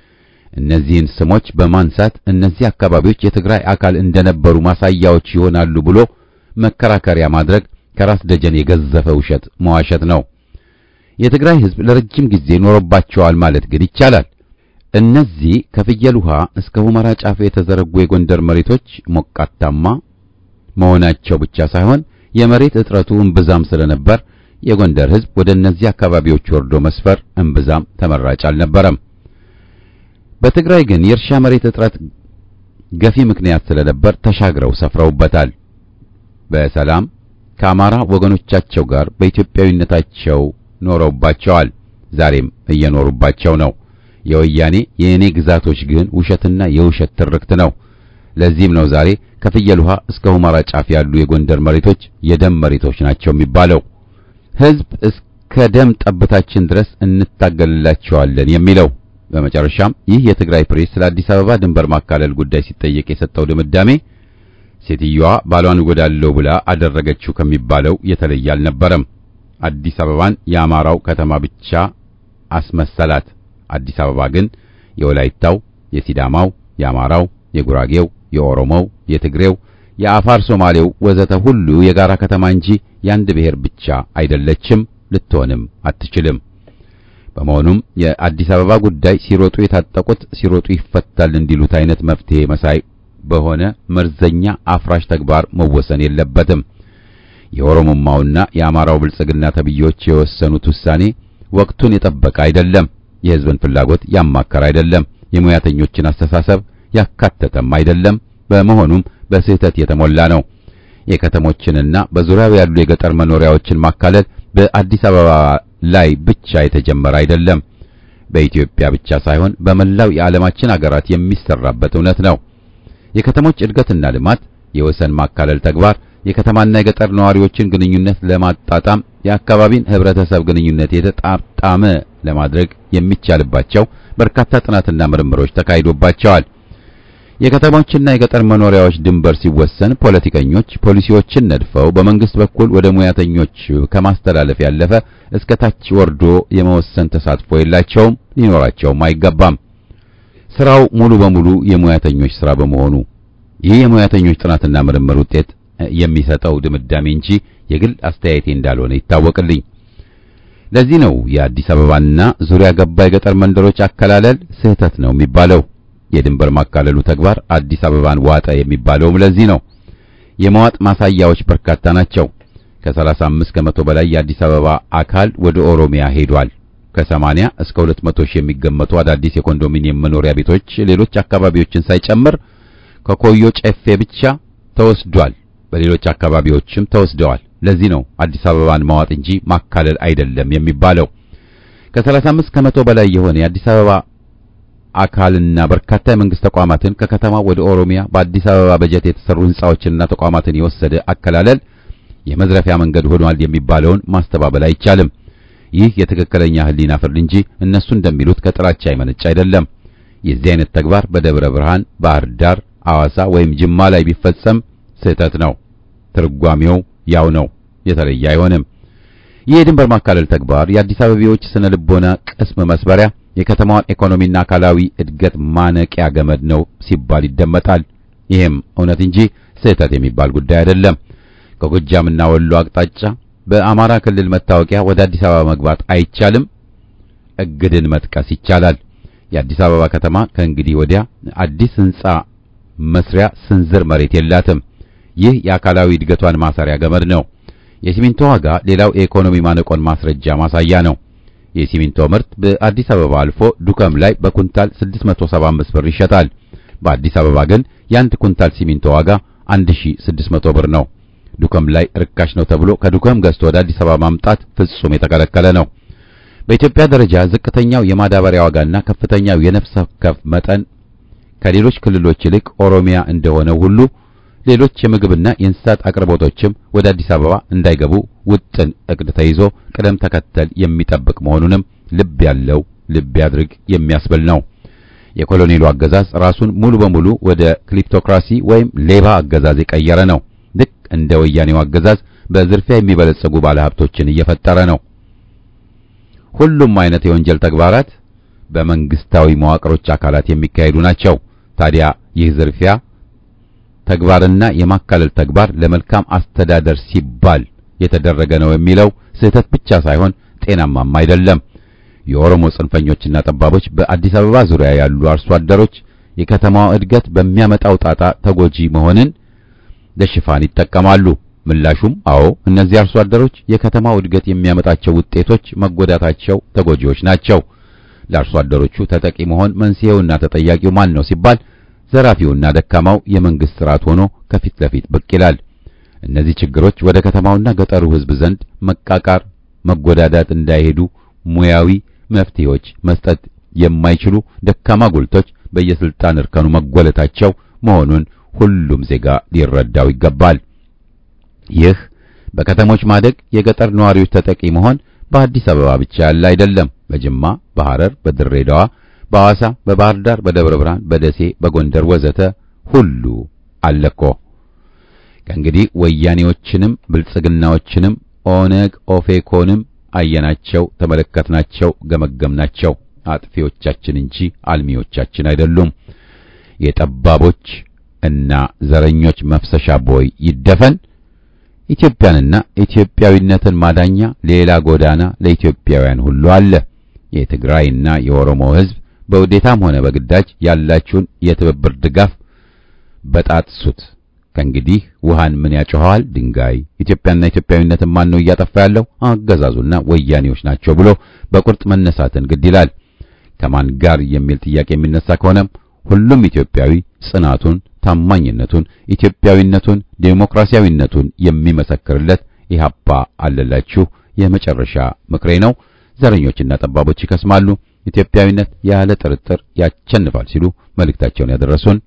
እነዚህን ስሞች በማንሳት እነዚህ አካባቢዎች የትግራይ አካል እንደነበሩ ማሳያዎች ይሆናሉ ብሎ መከራከሪያ ማድረግ ከራስ ደጀን የገዘፈ ውሸት መዋሸት ነው። የትግራይ ሕዝብ ለረጅም ጊዜ ኖሮባቸዋል ማለት ግን ይቻላል። እነዚህ ከፍየል ውሃ እስከ ሁመራ ጫፍ የተዘረጉ የጎንደር መሬቶች ሞቃታማ መሆናቸው ብቻ ሳይሆን የመሬት እጥረቱ እምብዛም ስለነበር የጎንደር ሕዝብ ወደ እነዚህ አካባቢዎች ወርዶ መስፈር እምብዛም ተመራጭ አልነበረም። በትግራይ ግን የእርሻ መሬት እጥረት ገፊ ምክንያት ስለነበር ተሻግረው ሰፍረውበታል። በሰላም ከአማራ ወገኖቻቸው ጋር በኢትዮጵያዊነታቸው ኖረውባቸዋል። ዛሬም እየኖሩባቸው ነው። የወያኔ የኔ ግዛቶች ግን ውሸትና የውሸት ትርክት ነው። ለዚህም ነው ዛሬ ከፍየል ውሃ እስከ ሁመራ ጫፍ ያሉ የጎንደር መሬቶች የደም መሬቶች ናቸው የሚባለው። ሕዝብ እስከ ደም ጠብታችን ድረስ እንታገልላቸዋለን የሚለው። በመጨረሻም ይህ የትግራይ ፕሬስ ስለ አዲስ አበባ ድንበር ማካለል ጉዳይ ሲጠየቅ የሰጠው ድምዳሜ ሴትዮዋ ባሏን እጎዳለሁ ብላ አደረገችው ከሚባለው የተለየ አልነበረም። አዲስ አበባን የአማራው ከተማ ብቻ አስመሰላት። አዲስ አበባ ግን የወላይታው፣ የሲዳማው፣ የአማራው፣ የጉራጌው፣ የኦሮሞው፣ የትግሬው፣ የአፋር፣ ሶማሌው ወዘተ ሁሉ የጋራ ከተማ እንጂ የአንድ ብሔር ብቻ አይደለችም፣ ልትሆንም አትችልም። በመሆኑም የአዲስ አበባ ጉዳይ ሲሮጡ የታጠቁት ሲሮጡ ይፈታል እንዲሉት አይነት መፍትሄ መሳይ በሆነ መርዘኛ አፍራሽ ተግባር መወሰን የለበትም። የኦሮሞማውና የአማራው ብልጽግና ተብዮች የወሰኑት ውሳኔ ወቅቱን የጠበቀ አይደለም። የሕዝብን ፍላጎት ያማከረ አይደለም። የሙያተኞችን አስተሳሰብ ያካተተም አይደለም። በመሆኑም በስህተት የተሞላ ነው። የከተሞችንና በዙሪያው ያሉ የገጠር መኖሪያዎችን ማካለል በአዲስ አበባ ላይ ብቻ የተጀመረ አይደለም። በኢትዮጵያ ብቻ ሳይሆን በመላው የዓለማችን አገራት የሚሰራበት እውነት ነው። የከተሞች እድገትና ልማት፣ የወሰን ማካለል ተግባር የከተማና የገጠር ነዋሪዎችን ግንኙነት ለማጣጣም የአካባቢን ህብረተሰብ ግንኙነት የተጣጣመ ለማድረግ የሚቻልባቸው በርካታ ጥናትና ምርምሮች ተካሂዶባቸዋል። የከተሞችና የገጠር መኖሪያዎች ድንበር ሲወሰን ፖለቲከኞች ፖሊሲዎችን ነድፈው በመንግስት በኩል ወደ ሙያተኞች ከማስተላለፍ ያለፈ እስከ ታች ወርዶ የመወሰን ተሳትፎ የላቸውም፣ ሊኖራቸውም አይገባም። ስራው ሙሉ በሙሉ የሙያተኞች ስራ በመሆኑ ይህ የሙያተኞች ጥናትና ምርምር ውጤት የሚሰጠው ድምዳሜ እንጂ የግል አስተያየቴ እንዳልሆነ ይታወቅልኝ። ለዚህ ነው የአዲስ አበባና ዙሪያ ገባ የገጠር መንደሮች አከላለል ስህተት ነው የሚባለው። የድንበር ማካለሉ ተግባር አዲስ አበባን ዋጠ የሚባለውም ለዚህ ነው። የመዋጥ ማሳያዎች በርካታ ናቸው። ከ35 ከመቶ በላይ የአዲስ አበባ አካል ወደ ኦሮሚያ ሄዷል። ከ80 እስከ 200 ሺህ የሚገመቱ አዳዲስ የኮንዶሚኒየም መኖሪያ ቤቶች ሌሎች አካባቢዎችን ሳይጨምር ከኮዮ ጨፌ ብቻ ተወስዷል። በሌሎች አካባቢዎችም ተወስደዋል። ለዚህ ነው አዲስ አበባን ማዋጥ እንጂ ማካለል አይደለም የሚባለው። ከ35 ከመቶ በላይ የሆነ የአዲስ አበባ አካልና በርካታ የመንግስት ተቋማትን ከከተማው ወደ ኦሮሚያ በአዲስ አበባ በጀት የተሰሩ ህንጻዎችንና ተቋማትን የወሰደ አከላለል የመዝረፊያ መንገድ ሆኗል የሚባለውን ማስተባበል አይቻልም። ይህ የትክክለኛ ህሊና ፍርድ እንጂ እነሱ እንደሚሉት ከጥላቻ የመነጨ አይደለም። የዚህ አይነት ተግባር በደብረ ብርሃን፣ ባህር ዳር፣ ሐዋሳ ወይም ጅማ ላይ ቢፈጸም ስህተት ነው። ትርጓሜው ያው ነው፣ የተለየ አይሆንም። ይህ የድንበር ማካለል ተግባር የአዲስ አበባዎች ስነ ልቦና ቅስም መስበሪያ፣ የከተማዋን ኢኮኖሚና አካላዊ እድገት ማነቂያ ገመድ ነው ሲባል ይደመጣል። ይህም እውነት እንጂ ስህተት የሚባል ጉዳይ አይደለም። ከጎጃምና ወሎ አቅጣጫ በአማራ ክልል መታወቂያ ወደ አዲስ አበባ መግባት አይቻልም። እግድን መጥቀስ ይቻላል። የአዲስ አበባ ከተማ ከእንግዲህ ወዲያ አዲስ ህንጻ መስሪያ ስንዝር መሬት የላትም። ይህ የአካላዊ እድገቷን ማሰሪያ ገመድ ነው። የሲሚንቶ ዋጋ ሌላው የኢኮኖሚ ማነቆን ማስረጃ ማሳያ ነው። የሲሚንቶ ምርት በአዲስ አበባ አልፎ ዱከም ላይ በኩንታል 675 ብር ይሸጣል። በአዲስ አበባ ግን የአንድ ኩንታል ሲሚንቶ ዋጋ 1600 ብር ነው። ዱከም ላይ ርካሽ ነው ተብሎ ከዱከም ገዝቶ ወደ አዲስ አበባ ማምጣት ፍጹም የተከለከለ ነው። በኢትዮጵያ ደረጃ ዝቅተኛው የማዳበሪያ ዋጋና ከፍተኛው የነፍስ ወከፍ መጠን ከሌሎች ክልሎች ይልቅ ኦሮሚያ እንደሆነ ሁሉ ሌሎች የምግብና የእንስሳት አቅርቦቶችም ወደ አዲስ አበባ እንዳይገቡ ውጥን እቅድ ተይዞ ቅደም ተከተል የሚጠብቅ መሆኑንም ልብ ያለው ልብ ያድርግ የሚያስብል ነው። የኮሎኔሉ አገዛዝ ራሱን ሙሉ በሙሉ ወደ ክሊፕቶክራሲ ወይም ሌባ አገዛዝ የቀየረ ነው። ልክ እንደ ወያኔው አገዛዝ በዝርፊያ የሚበለጸጉ ባለሀብቶችን እየፈጠረ ነው። ሁሉም አይነት የወንጀል ተግባራት በመንግስታዊ መዋቅሮች አካላት የሚካሄዱ ናቸው። ታዲያ ይህ ዝርፊያ ተግባርና የማካለል ተግባር ለመልካም አስተዳደር ሲባል የተደረገ ነው የሚለው ስህተት ብቻ ሳይሆን ጤናማም አይደለም። የኦሮሞ ጽንፈኞችና ጠባቦች በአዲስ አበባ ዙሪያ ያሉ አርሶ አደሮች የከተማው እድገት በሚያመጣው ጣጣ ተጎጂ መሆንን ለሽፋን ይጠቀማሉ። ምላሹም አዎ፣ እነዚህ አርሶ አደሮች የከተማው እድገት የሚያመጣቸው ውጤቶች መጎዳታቸው ተጎጂዎች ናቸው። ለአርሶ አደሮቹ ተጠቂ መሆን መንስኤውና ተጠያቂው ማን ነው ሲባል ዘራፊውና ደካማው የመንግስት ስርዓት ሆኖ ከፊት ለፊት ብቅ ይላል። እነዚህ ችግሮች ወደ ከተማውና ገጠሩ ህዝብ ዘንድ መቃቃር፣ መጎዳዳት እንዳይሄዱ ሙያዊ መፍትሄዎች መስጠት የማይችሉ ደካማ ጉልቶች በየስልጣን እርከኑ መጎለታቸው መሆኑን ሁሉም ዜጋ ሊረዳው ይገባል። ይህ በከተሞች ማደግ የገጠር ነዋሪዎች ተጠቂ መሆን በአዲስ አበባ ብቻ ያለ አይደለም። በጅማ፣ በሐረር፣ በድሬዳዋ፣ በሐዋሳ፣ በባህር ዳር፣ በደብረ ብርሃን፣ በደሴ፣ በጎንደር ወዘተ ሁሉ አለኮ። ከእንግዲህ ወያኔዎችንም ብልጽግናዎችንም ኦነግ ኦፌኮንም አየናቸው፣ ተመለከትናቸው፣ ገመገምናቸው። አጥፊዎቻችን እንጂ አልሚዎቻችን አይደሉም። የጠባቦች እና ዘረኞች መፍሰሻ ቦይ ይደፈን። ኢትዮጵያንና ኢትዮጵያዊነትን ማዳኛ ሌላ ጎዳና ለኢትዮጵያውያን ሁሉ አለ። የትግራይና የኦሮሞ ህዝብ በውዴታም ሆነ በግዳጅ ያላችሁን የትብብር ድጋፍ በጣጥሱት። ከእንግዲህ ውሃን ምን ያጮሃል ድንጋይ። ኢትዮጵያና ኢትዮጵያዊነትን ማን ነው እያጠፋ ያለው? አገዛዙና ወያኔዎች ናቸው ብሎ በቁርጥ መነሳትን ግድ ይላል። ከማን ጋር የሚል ጥያቄ የሚነሳ ከሆነም ሁሉም ኢትዮጵያዊ ጽናቱን፣ ታማኝነቱን፣ ኢትዮጵያዊነቱን፣ ዴሞክራሲያዊነቱን የሚመሰክርለት ኢህአፓ አለላችሁ የመጨረሻ ምክሬ ነው። ዘረኞችና ጠባቦች ይከስማሉ፣ ኢትዮጵያዊነት ያለ ጥርጥር ያቸንፋል ሲሉ መልእክታቸውን ያደረሱን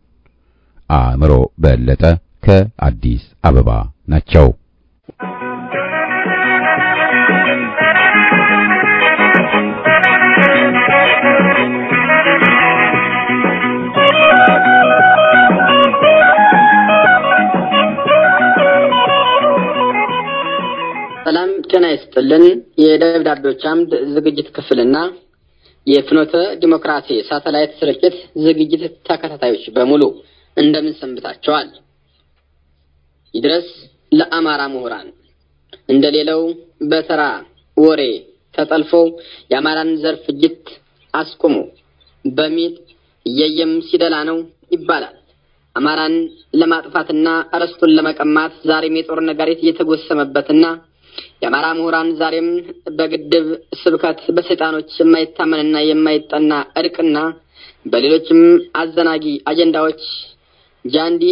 አእምሮ በለጠ ከአዲስ አበባ ናቸው። ሰላም ጤና ይስጥልን። የደብዳቤዎች አምድ ዝግጅት ክፍልና የፍኖተ ዲሞክራሲ ሳተላይት ስርጭት ዝግጅት ተከታታዮች በሙሉ እንደምን ሰንብታችኋል? ይድረስ ለአማራ ምሁራን እንደሌለው በተራ ወሬ ተጠልፎ የአማራን ዘር ፍጅት አስቆሙ በሚል የየም ሲደላ ነው ይባላል። አማራን ለማጥፋትና ርስቱን ለመቀማት ዛሬም የጦር ነጋሪት እየተጎሰመበትና የአማራ ምሁራን ዛሬም በግድብ ስብከት በሰይጣኖች የማይታመንና የማይጠና እርቅና በሌሎችም አዘናጊ አጀንዳዎች ጃንዲ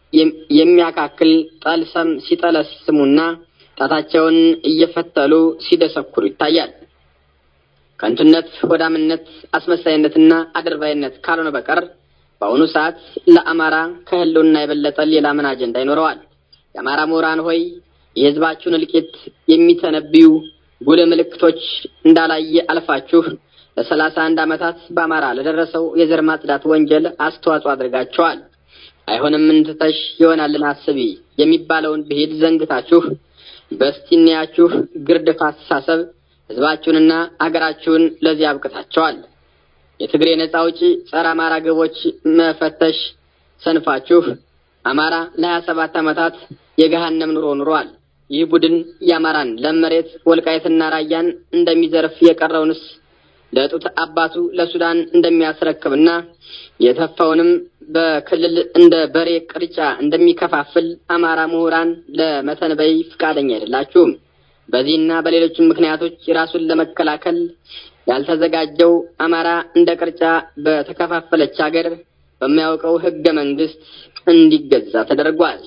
የሚያካክል ጠልሰም ሲጠለስሙና ጣታቸውን እየፈተሉ ሲደሰኩሩ ይታያል። ከንቱነት፣ ሆዳምነት፣ አስመሳይነትና አድርባይነት ካልሆነ በቀር በአሁኑ ሰዓት ለአማራ ከህልውና የበለጠ ሌላ ምን አጀንዳ ይኖረዋል? የአማራ ምሁራን ሆይ የህዝባችሁን እልቂት የሚተነብዩ ጉልህ ምልክቶች እንዳላየ አልፋችሁ ለ31 ዓመታት በአማራ ለደረሰው የዘር ማጽዳት ወንጀል አስተዋጽኦ አድርጋችኋል። አይሆንም እንትተሽ ይሆናልን አስቢ የሚባለውን ብሂል ዘንግታችሁ በስቲኒያችሁ ግርድፍ አስተሳሰብ ህዝባችሁንና አገራችሁን ለዚህ አብቅታችኋል። የትግሬ ነፃ አውጪ ጸረ አማራ ግቦች መፈተሽ ሰንፋችሁ አማራ ለ27 ዓመታት የገሃነም ኑሮ ኑሯል። ይህ ቡድን የአማራን ለመሬት ወልቃይትና ራያን እንደሚዘርፍ የቀረውንስ ለጡት አባቱ ለሱዳን እንደሚያስረክብና የተፋውንም በክልል እንደ በሬ ቅርጫ እንደሚከፋፍል አማራ ምሁራን ለመተንበይ ፍቃደኛ አይደላችሁም። በዚህና በሌሎችም ምክንያቶች ራሱን ለመከላከል ያልተዘጋጀው አማራ እንደ ቅርጫ በተከፋፈለች ሀገር በሚያውቀው ህገ መንግስት እንዲገዛ ተደርጓል።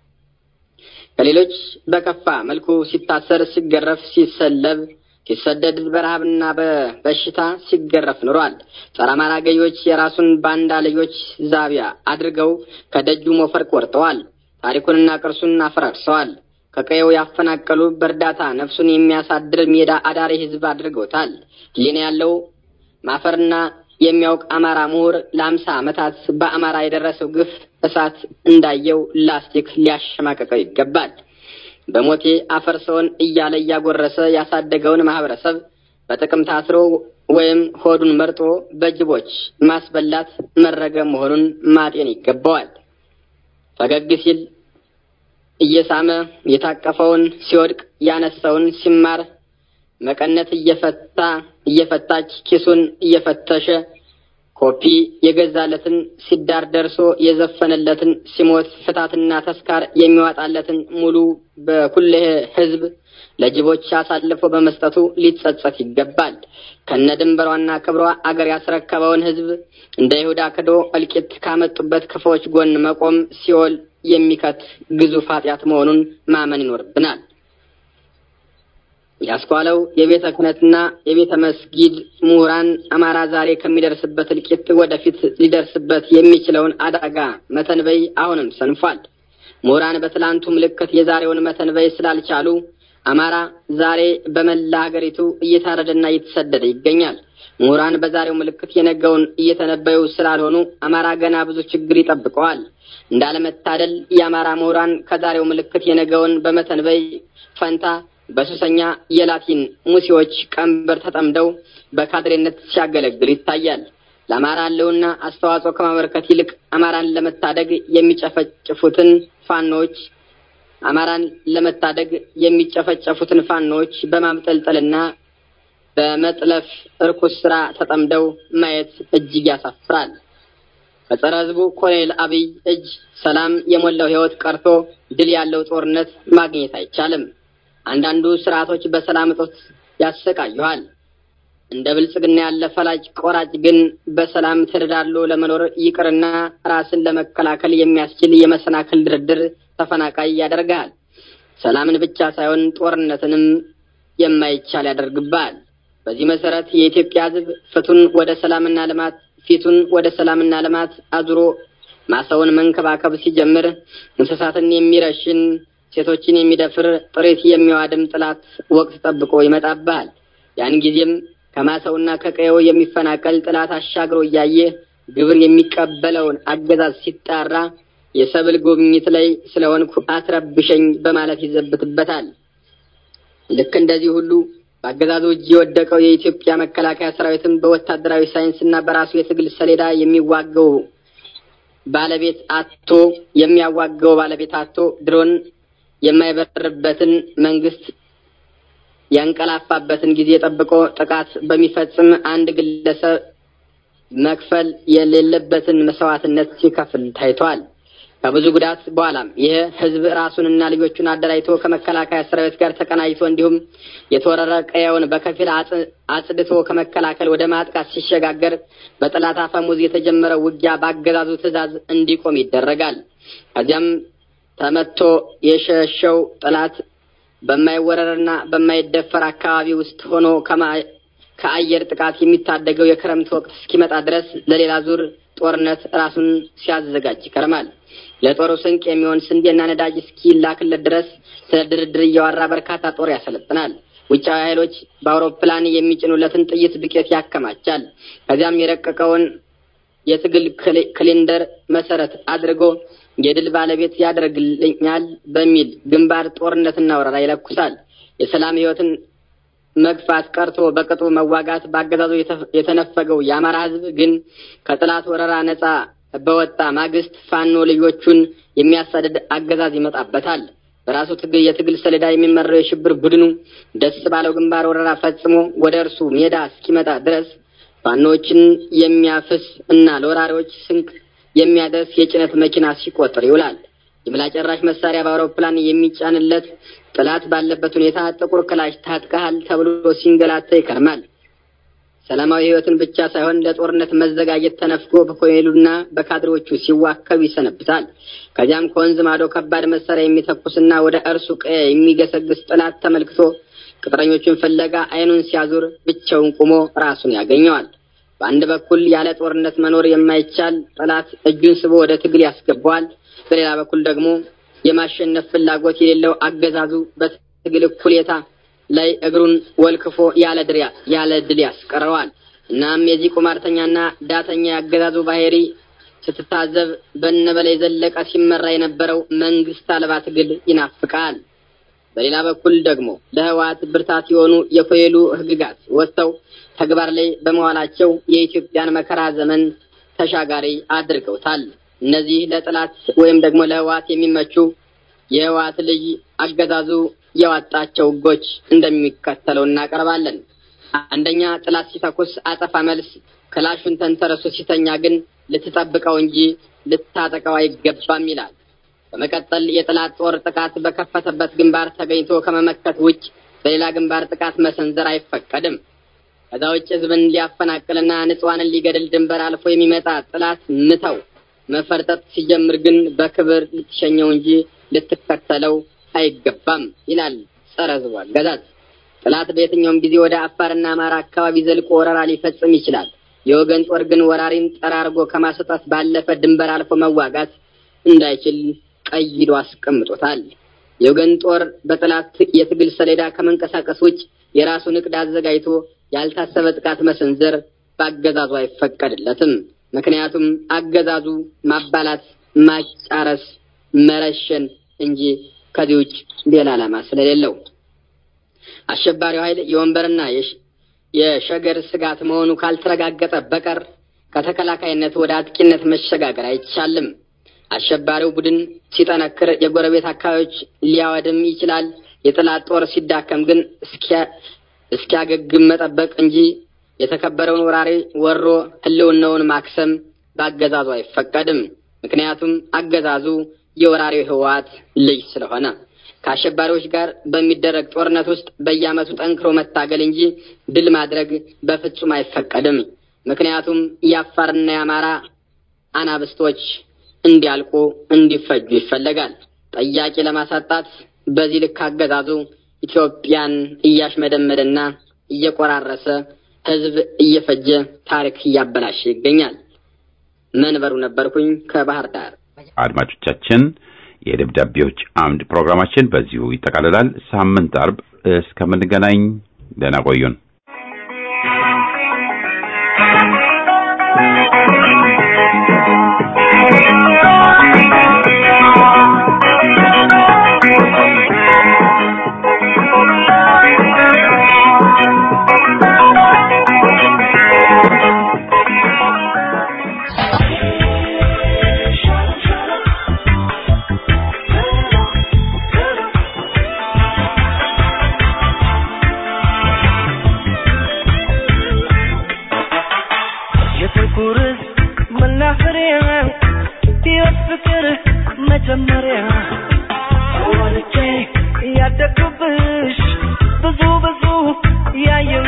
ከሌሎች በከፋ መልኩ ሲታሰር፣ ሲገረፍ፣ ሲሰለብ፣ ሲሰደድ በረሃብና በበሽታ ሲገረፍ ኖሯል። ጸረ አማራ ገዢዎች የራሱን ባንዳ ልጆች ዛቢያ አድርገው ከደጁ ሞፈር ቆርጠዋል። ታሪኩንና ቅርሱን አፈራርሰዋል። ከቀየው ያፈናቀሉ በእርዳታ ነፍሱን የሚያሳድር ሜዳ አዳሪ ህዝብ አድርገውታል። ሊና ያለው ማፈርና የሚያውቅ አማራ ምሁር ለ50 ዓመታት በአማራ የደረሰው ግፍ እሳት እንዳየው ላስቲክ ሊያሸማቀቀው ይገባል። በሞቴ አፈርሰውን እያለ ያጎረሰ ያሳደገውን ማህበረሰብ በጥቅም ታስሮ ወይም ሆዱን መርጦ በጅቦች ማስበላት መረገም መሆኑን ማጤን ይገባዋል። ፈገግ ሲል እየሳመ የታቀፈውን ሲወድቅ ያነሳውን ሲማር መቀነት እየፈታች ኪሱን እየፈተሸ ኮፒ የገዛለትን ሲዳር ደርሶ የዘፈነለትን ሲሞት ፍታትና ተስካር የሚዋጣለትን ሙሉ በኩል ህዝብ ለጅቦች አሳልፎ በመስጠቱ ሊጸጸት ይገባል። ከነድንበሯና ክብሯ አገር ያስረከበውን ህዝብ እንደ ይሁዳ ክዶ እልቂት ካመጡበት ክፎች ጎን መቆም ሲኦል የሚከት ግዙፍ ኃጢአት መሆኑን ማመን ይኖርብናል። ያስኳለው የቤተ ክህነትና የቤተ መስጊድ ምሁራን አማራ ዛሬ ከሚደርስበት እልቂት ወደፊት ሊደርስበት የሚችለውን አደጋ መተንበይ አሁንም ሰንፏል። ምሁራን በትላንቱ ምልክት የዛሬውን መተንበይ ስላልቻሉ አማራ ዛሬ በመላ ሀገሪቱ እየታረደና እየተሰደደ ይገኛል። ምሁራን በዛሬው ምልክት የነገውን እየተነበዩ ስላልሆኑ አማራ ገና ብዙ ችግር ይጠብቀዋል። እንዳለመታደል የአማራ ምሁራን ከዛሬው ምልክት የነገውን በመተንበይ ፈንታ በሱሰኛ የላቲን ሙሲዎች ቀንበር ተጠምደው በካድሬነት ሲያገለግሉ ይታያል። ለአማራ ያለውና አስተዋጽኦ ከማበረከት ይልቅ አማራን ለመታደግ የሚጨፈጨፉትን ፋኖች በማምጠልጠልና በመጥለፍ እርኩስ ስራ ተጠምደው ማየት እጅግ ያሳፍራል። ከጸረ ህዝቡ ኮሎኔል አብይ እጅ ሰላም የሞላው ህይወት ቀርቶ ድል ያለው ጦርነት ማግኘት አይቻልም። አንዳንዱ ስርዓቶች በሰላም እጦት ያሰቃዩሃል። እንደ ብልጽግና ያለ ፈላጭ ቆራጭ ግን በሰላም ተደላድሎ ለመኖር ይቅርና ራስን ለመከላከል የሚያስችል የመሰናክል ድርድር ተፈናቃይ ያደርጋል። ሰላምን ብቻ ሳይሆን ጦርነትንም የማይቻል ያደርግባል። በዚህ መሰረት የኢትዮጵያ ህዝብ ፊቱን ወደ ሰላምና ልማት አዙሮ ማሳውን መንከባከብ ሲጀምር እንስሳትን የሚረሽን ሴቶችን የሚደፍር ጥሬት የሚዋድም ጥላት ወቅት ጠብቆ ይመጣባል። ያን ጊዜም ከማሳውና ከቀየው የሚፈናቀል ጥላት አሻግሮ እያየ ግብር የሚቀበለውን አገዛዝ ሲጣራ የሰብል ጉብኝት ላይ ስለሆንኩ አትረብሸኝ በማለት ይዘብትበታል። ልክ እንደዚህ ሁሉ በአገዛዙ እጅ የወደቀው የኢትዮጵያ መከላከያ ሰራዊትም በወታደራዊ ሳይንስና በራሱ የትግል ሰሌዳ የሚያዋገው ባለቤት አጥቶ ድሮን የማይበርበትን መንግስት ያንቀላፋበትን ጊዜ ጠብቆ ጥቃት በሚፈጽም አንድ ግለሰብ መክፈል የሌለበትን መስዋዕትነት ሲከፍል ታይቷል። ከብዙ ጉዳት በኋላም ይህ ህዝብ ራሱንና ልጆቹን አደራጅቶ ከመከላከያ ሰራዊት ጋር ተቀናጅቶ እንዲሁም የተወረረ ቀየውን በከፊል አጽድቶ ከመከላከል ወደ ማጥቃት ሲሸጋገር በጠላት አፈሙዝ የተጀመረው ውጊያ በአገዛዙ ትዕዛዝ እንዲቆም ይደረጋል። ከዚያም ተመቶ የሸሸው ጠላት በማይወረርና በማይደፈር አካባቢ ውስጥ ሆኖ ከአየር ጥቃት የሚታደገው የክረምት ወቅት እስኪመጣ ድረስ ለሌላ ዙር ጦርነት ራሱን ሲያዘጋጅ ይከርማል። ለጦሩ ስንቅ የሚሆን ስንዴና ነዳጅ እስኪላክለት ድረስ ስለ ድርድር እያወራ በርካታ ጦር ያሰለጥናል። ውጫዊ ኃይሎች በአውሮፕላን የሚጭኑለትን ጥይት ዱቄት ያከማቻል። ከዚያም የረቀቀውን የትግል ካሌንደር መሰረት አድርጎ የድል ባለቤት ያደርግልኛል በሚል ግንባር ጦርነትና ወረራ ይለኩሳል። የሰላም ህይወትን መግፋት ቀርቶ በቅጡ መዋጋት በአገዛዙ የተነፈገው የአማራ ህዝብ ግን ከጠላት ወረራ ነፃ በወጣ ማግስት ፋኖ ልጆቹን የሚያሳድድ አገዛዝ ይመጣበታል። በራሱ የትግል ሰሌዳ የሚመራው የሽብር ቡድኑ ደስ ባለው ግንባር ወረራ ፈጽሞ ወደ እርሱ ሜዳ እስኪመጣ ድረስ ፋኖችን የሚያፍስ እና ለወራሪዎች ስንቅ የሚያደርስ የጭነት መኪና ሲቆጥር ይውላል። ጅምላ ጨራሽ መሳሪያ በአውሮፕላን የሚጫንለት ጠላት ባለበት ሁኔታ ጥቁር ክላሽ ታጥቀሃል ተብሎ ሲንገላታ ይከርማል። ሰላማዊ ህይወትን ብቻ ሳይሆን ለጦርነት መዘጋጀት ተነፍጎ በኮሎኔሉና በካድሬዎቹ ሲዋከብ ይሰነብታል። ከዚያም ከወንዝ ማዶ ከባድ መሳሪያ የሚተኩስና ወደ እርሱ ቀየ የሚገሰግስ ጠላት ተመልክቶ ቅጥረኞቹን ፍለጋ አይኑን ሲያዙር ብቻውን ቆሞ ራሱን ያገኘዋል። በአንድ በኩል ያለ ጦርነት መኖር የማይቻል ጠላት እጁን ስቦ ወደ ትግል ያስገባዋል። በሌላ በኩል ደግሞ የማሸነፍ ፍላጎት የሌለው አገዛዙ በትግል እኩሌታ ላይ እግሩን ወልክፎ ያለ ድል ያስቀረዋል። እናም የዚህ ቁማርተኛና ዳተኛ ያገዛዙ ባህሪ ስትታዘብ በነበላይ ዘለቀ ሲመራ የነበረው መንግስት አልባ ትግል ይናፍቃል። በሌላ በኩል ደግሞ ለህወሓት ብርታት የሆኑ የኮሎኔሉ ህግጋት ወጥተው ተግባር ላይ በመዋላቸው የኢትዮጵያን መከራ ዘመን ተሻጋሪ አድርገውታል። እነዚህ ለጠላት ወይም ደግሞ ለህወሓት የሚመቹ የህወሓት ልጅ አገዛዙ ያወጣቸው ህጎች እንደሚከተለው እናቀርባለን። አንደኛ፣ ጠላት ሲተኩስ አጠፋ መልስ ክላሹን ተንተርሶ ሲተኛ ግን ልትጠብቀው እንጂ ልታጠቃው አይገባም ይላል። በመቀጠል የጠላት ጦር ጥቃት በከፈተበት ግንባር ተገኝቶ ከመመከት ውጭ በሌላ ግንባር ጥቃት መሰንዘር አይፈቀድም። ከዛ ውጭ ህዝብን ሊያፈናቅልና ንጹሃንን ሊገድል ድንበር አልፎ የሚመጣ ጠላት ምተው መፈርጠጥ ሲጀምር ግን በክብር ልትሸኘው እንጂ ልትከተለው አይገባም ይላል ጸረ ህዝቡ አገዛዝ። ጠላት በየትኛውም ጊዜ ወደ አፋርና አማራ አካባቢ ዘልቆ ወረራ ሊፈጽም ይችላል። የወገን ጦር ግን ወራሪን ጠራርጎ ከማስወጣት ባለፈ ድንበር አልፎ መዋጋት እንዳይችል ቀይዶ አስቀምጦታል። የወገን ጦር በጠላት የትግል ሰሌዳ ከመንቀሳቀስ ውጭ የራሱን ዕቅድ አዘጋጅቶ ያልታሰበ ጥቃት መሰንዘር በአገዛዙ አይፈቀድለትም። ምክንያቱም አገዛዙ ማባላት፣ ማጫረስ፣ መረሸን እንጂ ከዚህ ውጭ ሌላ ዓላማ ስለሌለው አሸባሪው ኃይል የወንበርና የሸገር ስጋት መሆኑ ካልተረጋገጠ በቀር ከተከላካይነት ወደ አጥቂነት መሸጋገር አይቻልም። አሸባሪው ቡድን ሲጠነክር የጎረቤት አካባቢዎች ሊያወድም ይችላል። የጠላት ጦር ሲዳከም ግን እስኪያገግም መጠበቅ እንጂ የተከበረውን ወራሪ ወሮ ህልውናውን ማክሰም በአገዛዙ አይፈቀድም። ምክንያቱም አገዛዙ የወራሪው ህወሓት ልጅ ስለሆነ ከአሸባሪዎች ጋር በሚደረግ ጦርነት ውስጥ በየዓመቱ ጠንክሮ መታገል እንጂ ድል ማድረግ በፍጹም አይፈቀድም። ምክንያቱም የአፋርና የአማራ አናብስቶች እንዲያልቁ እንዲፈጁ ይፈለጋል። ጠያቂ ለማሳጣት በዚህ ልክ አገዛዙ ኢትዮጵያን እያሽመደመደና እየቆራረሰ ህዝብ እየፈጀ ታሪክ እያበላሸ ይገኛል። መንበሩ ነበርኩኝ ከባህር ዳር። አድማጮቻችን፣ የደብዳቤዎች አምድ ፕሮግራማችን በዚሁ ይጠቃልላል። ሳምንት አርብ እስከምንገናኝ ደህና ቆዩን። ብዙ ያየ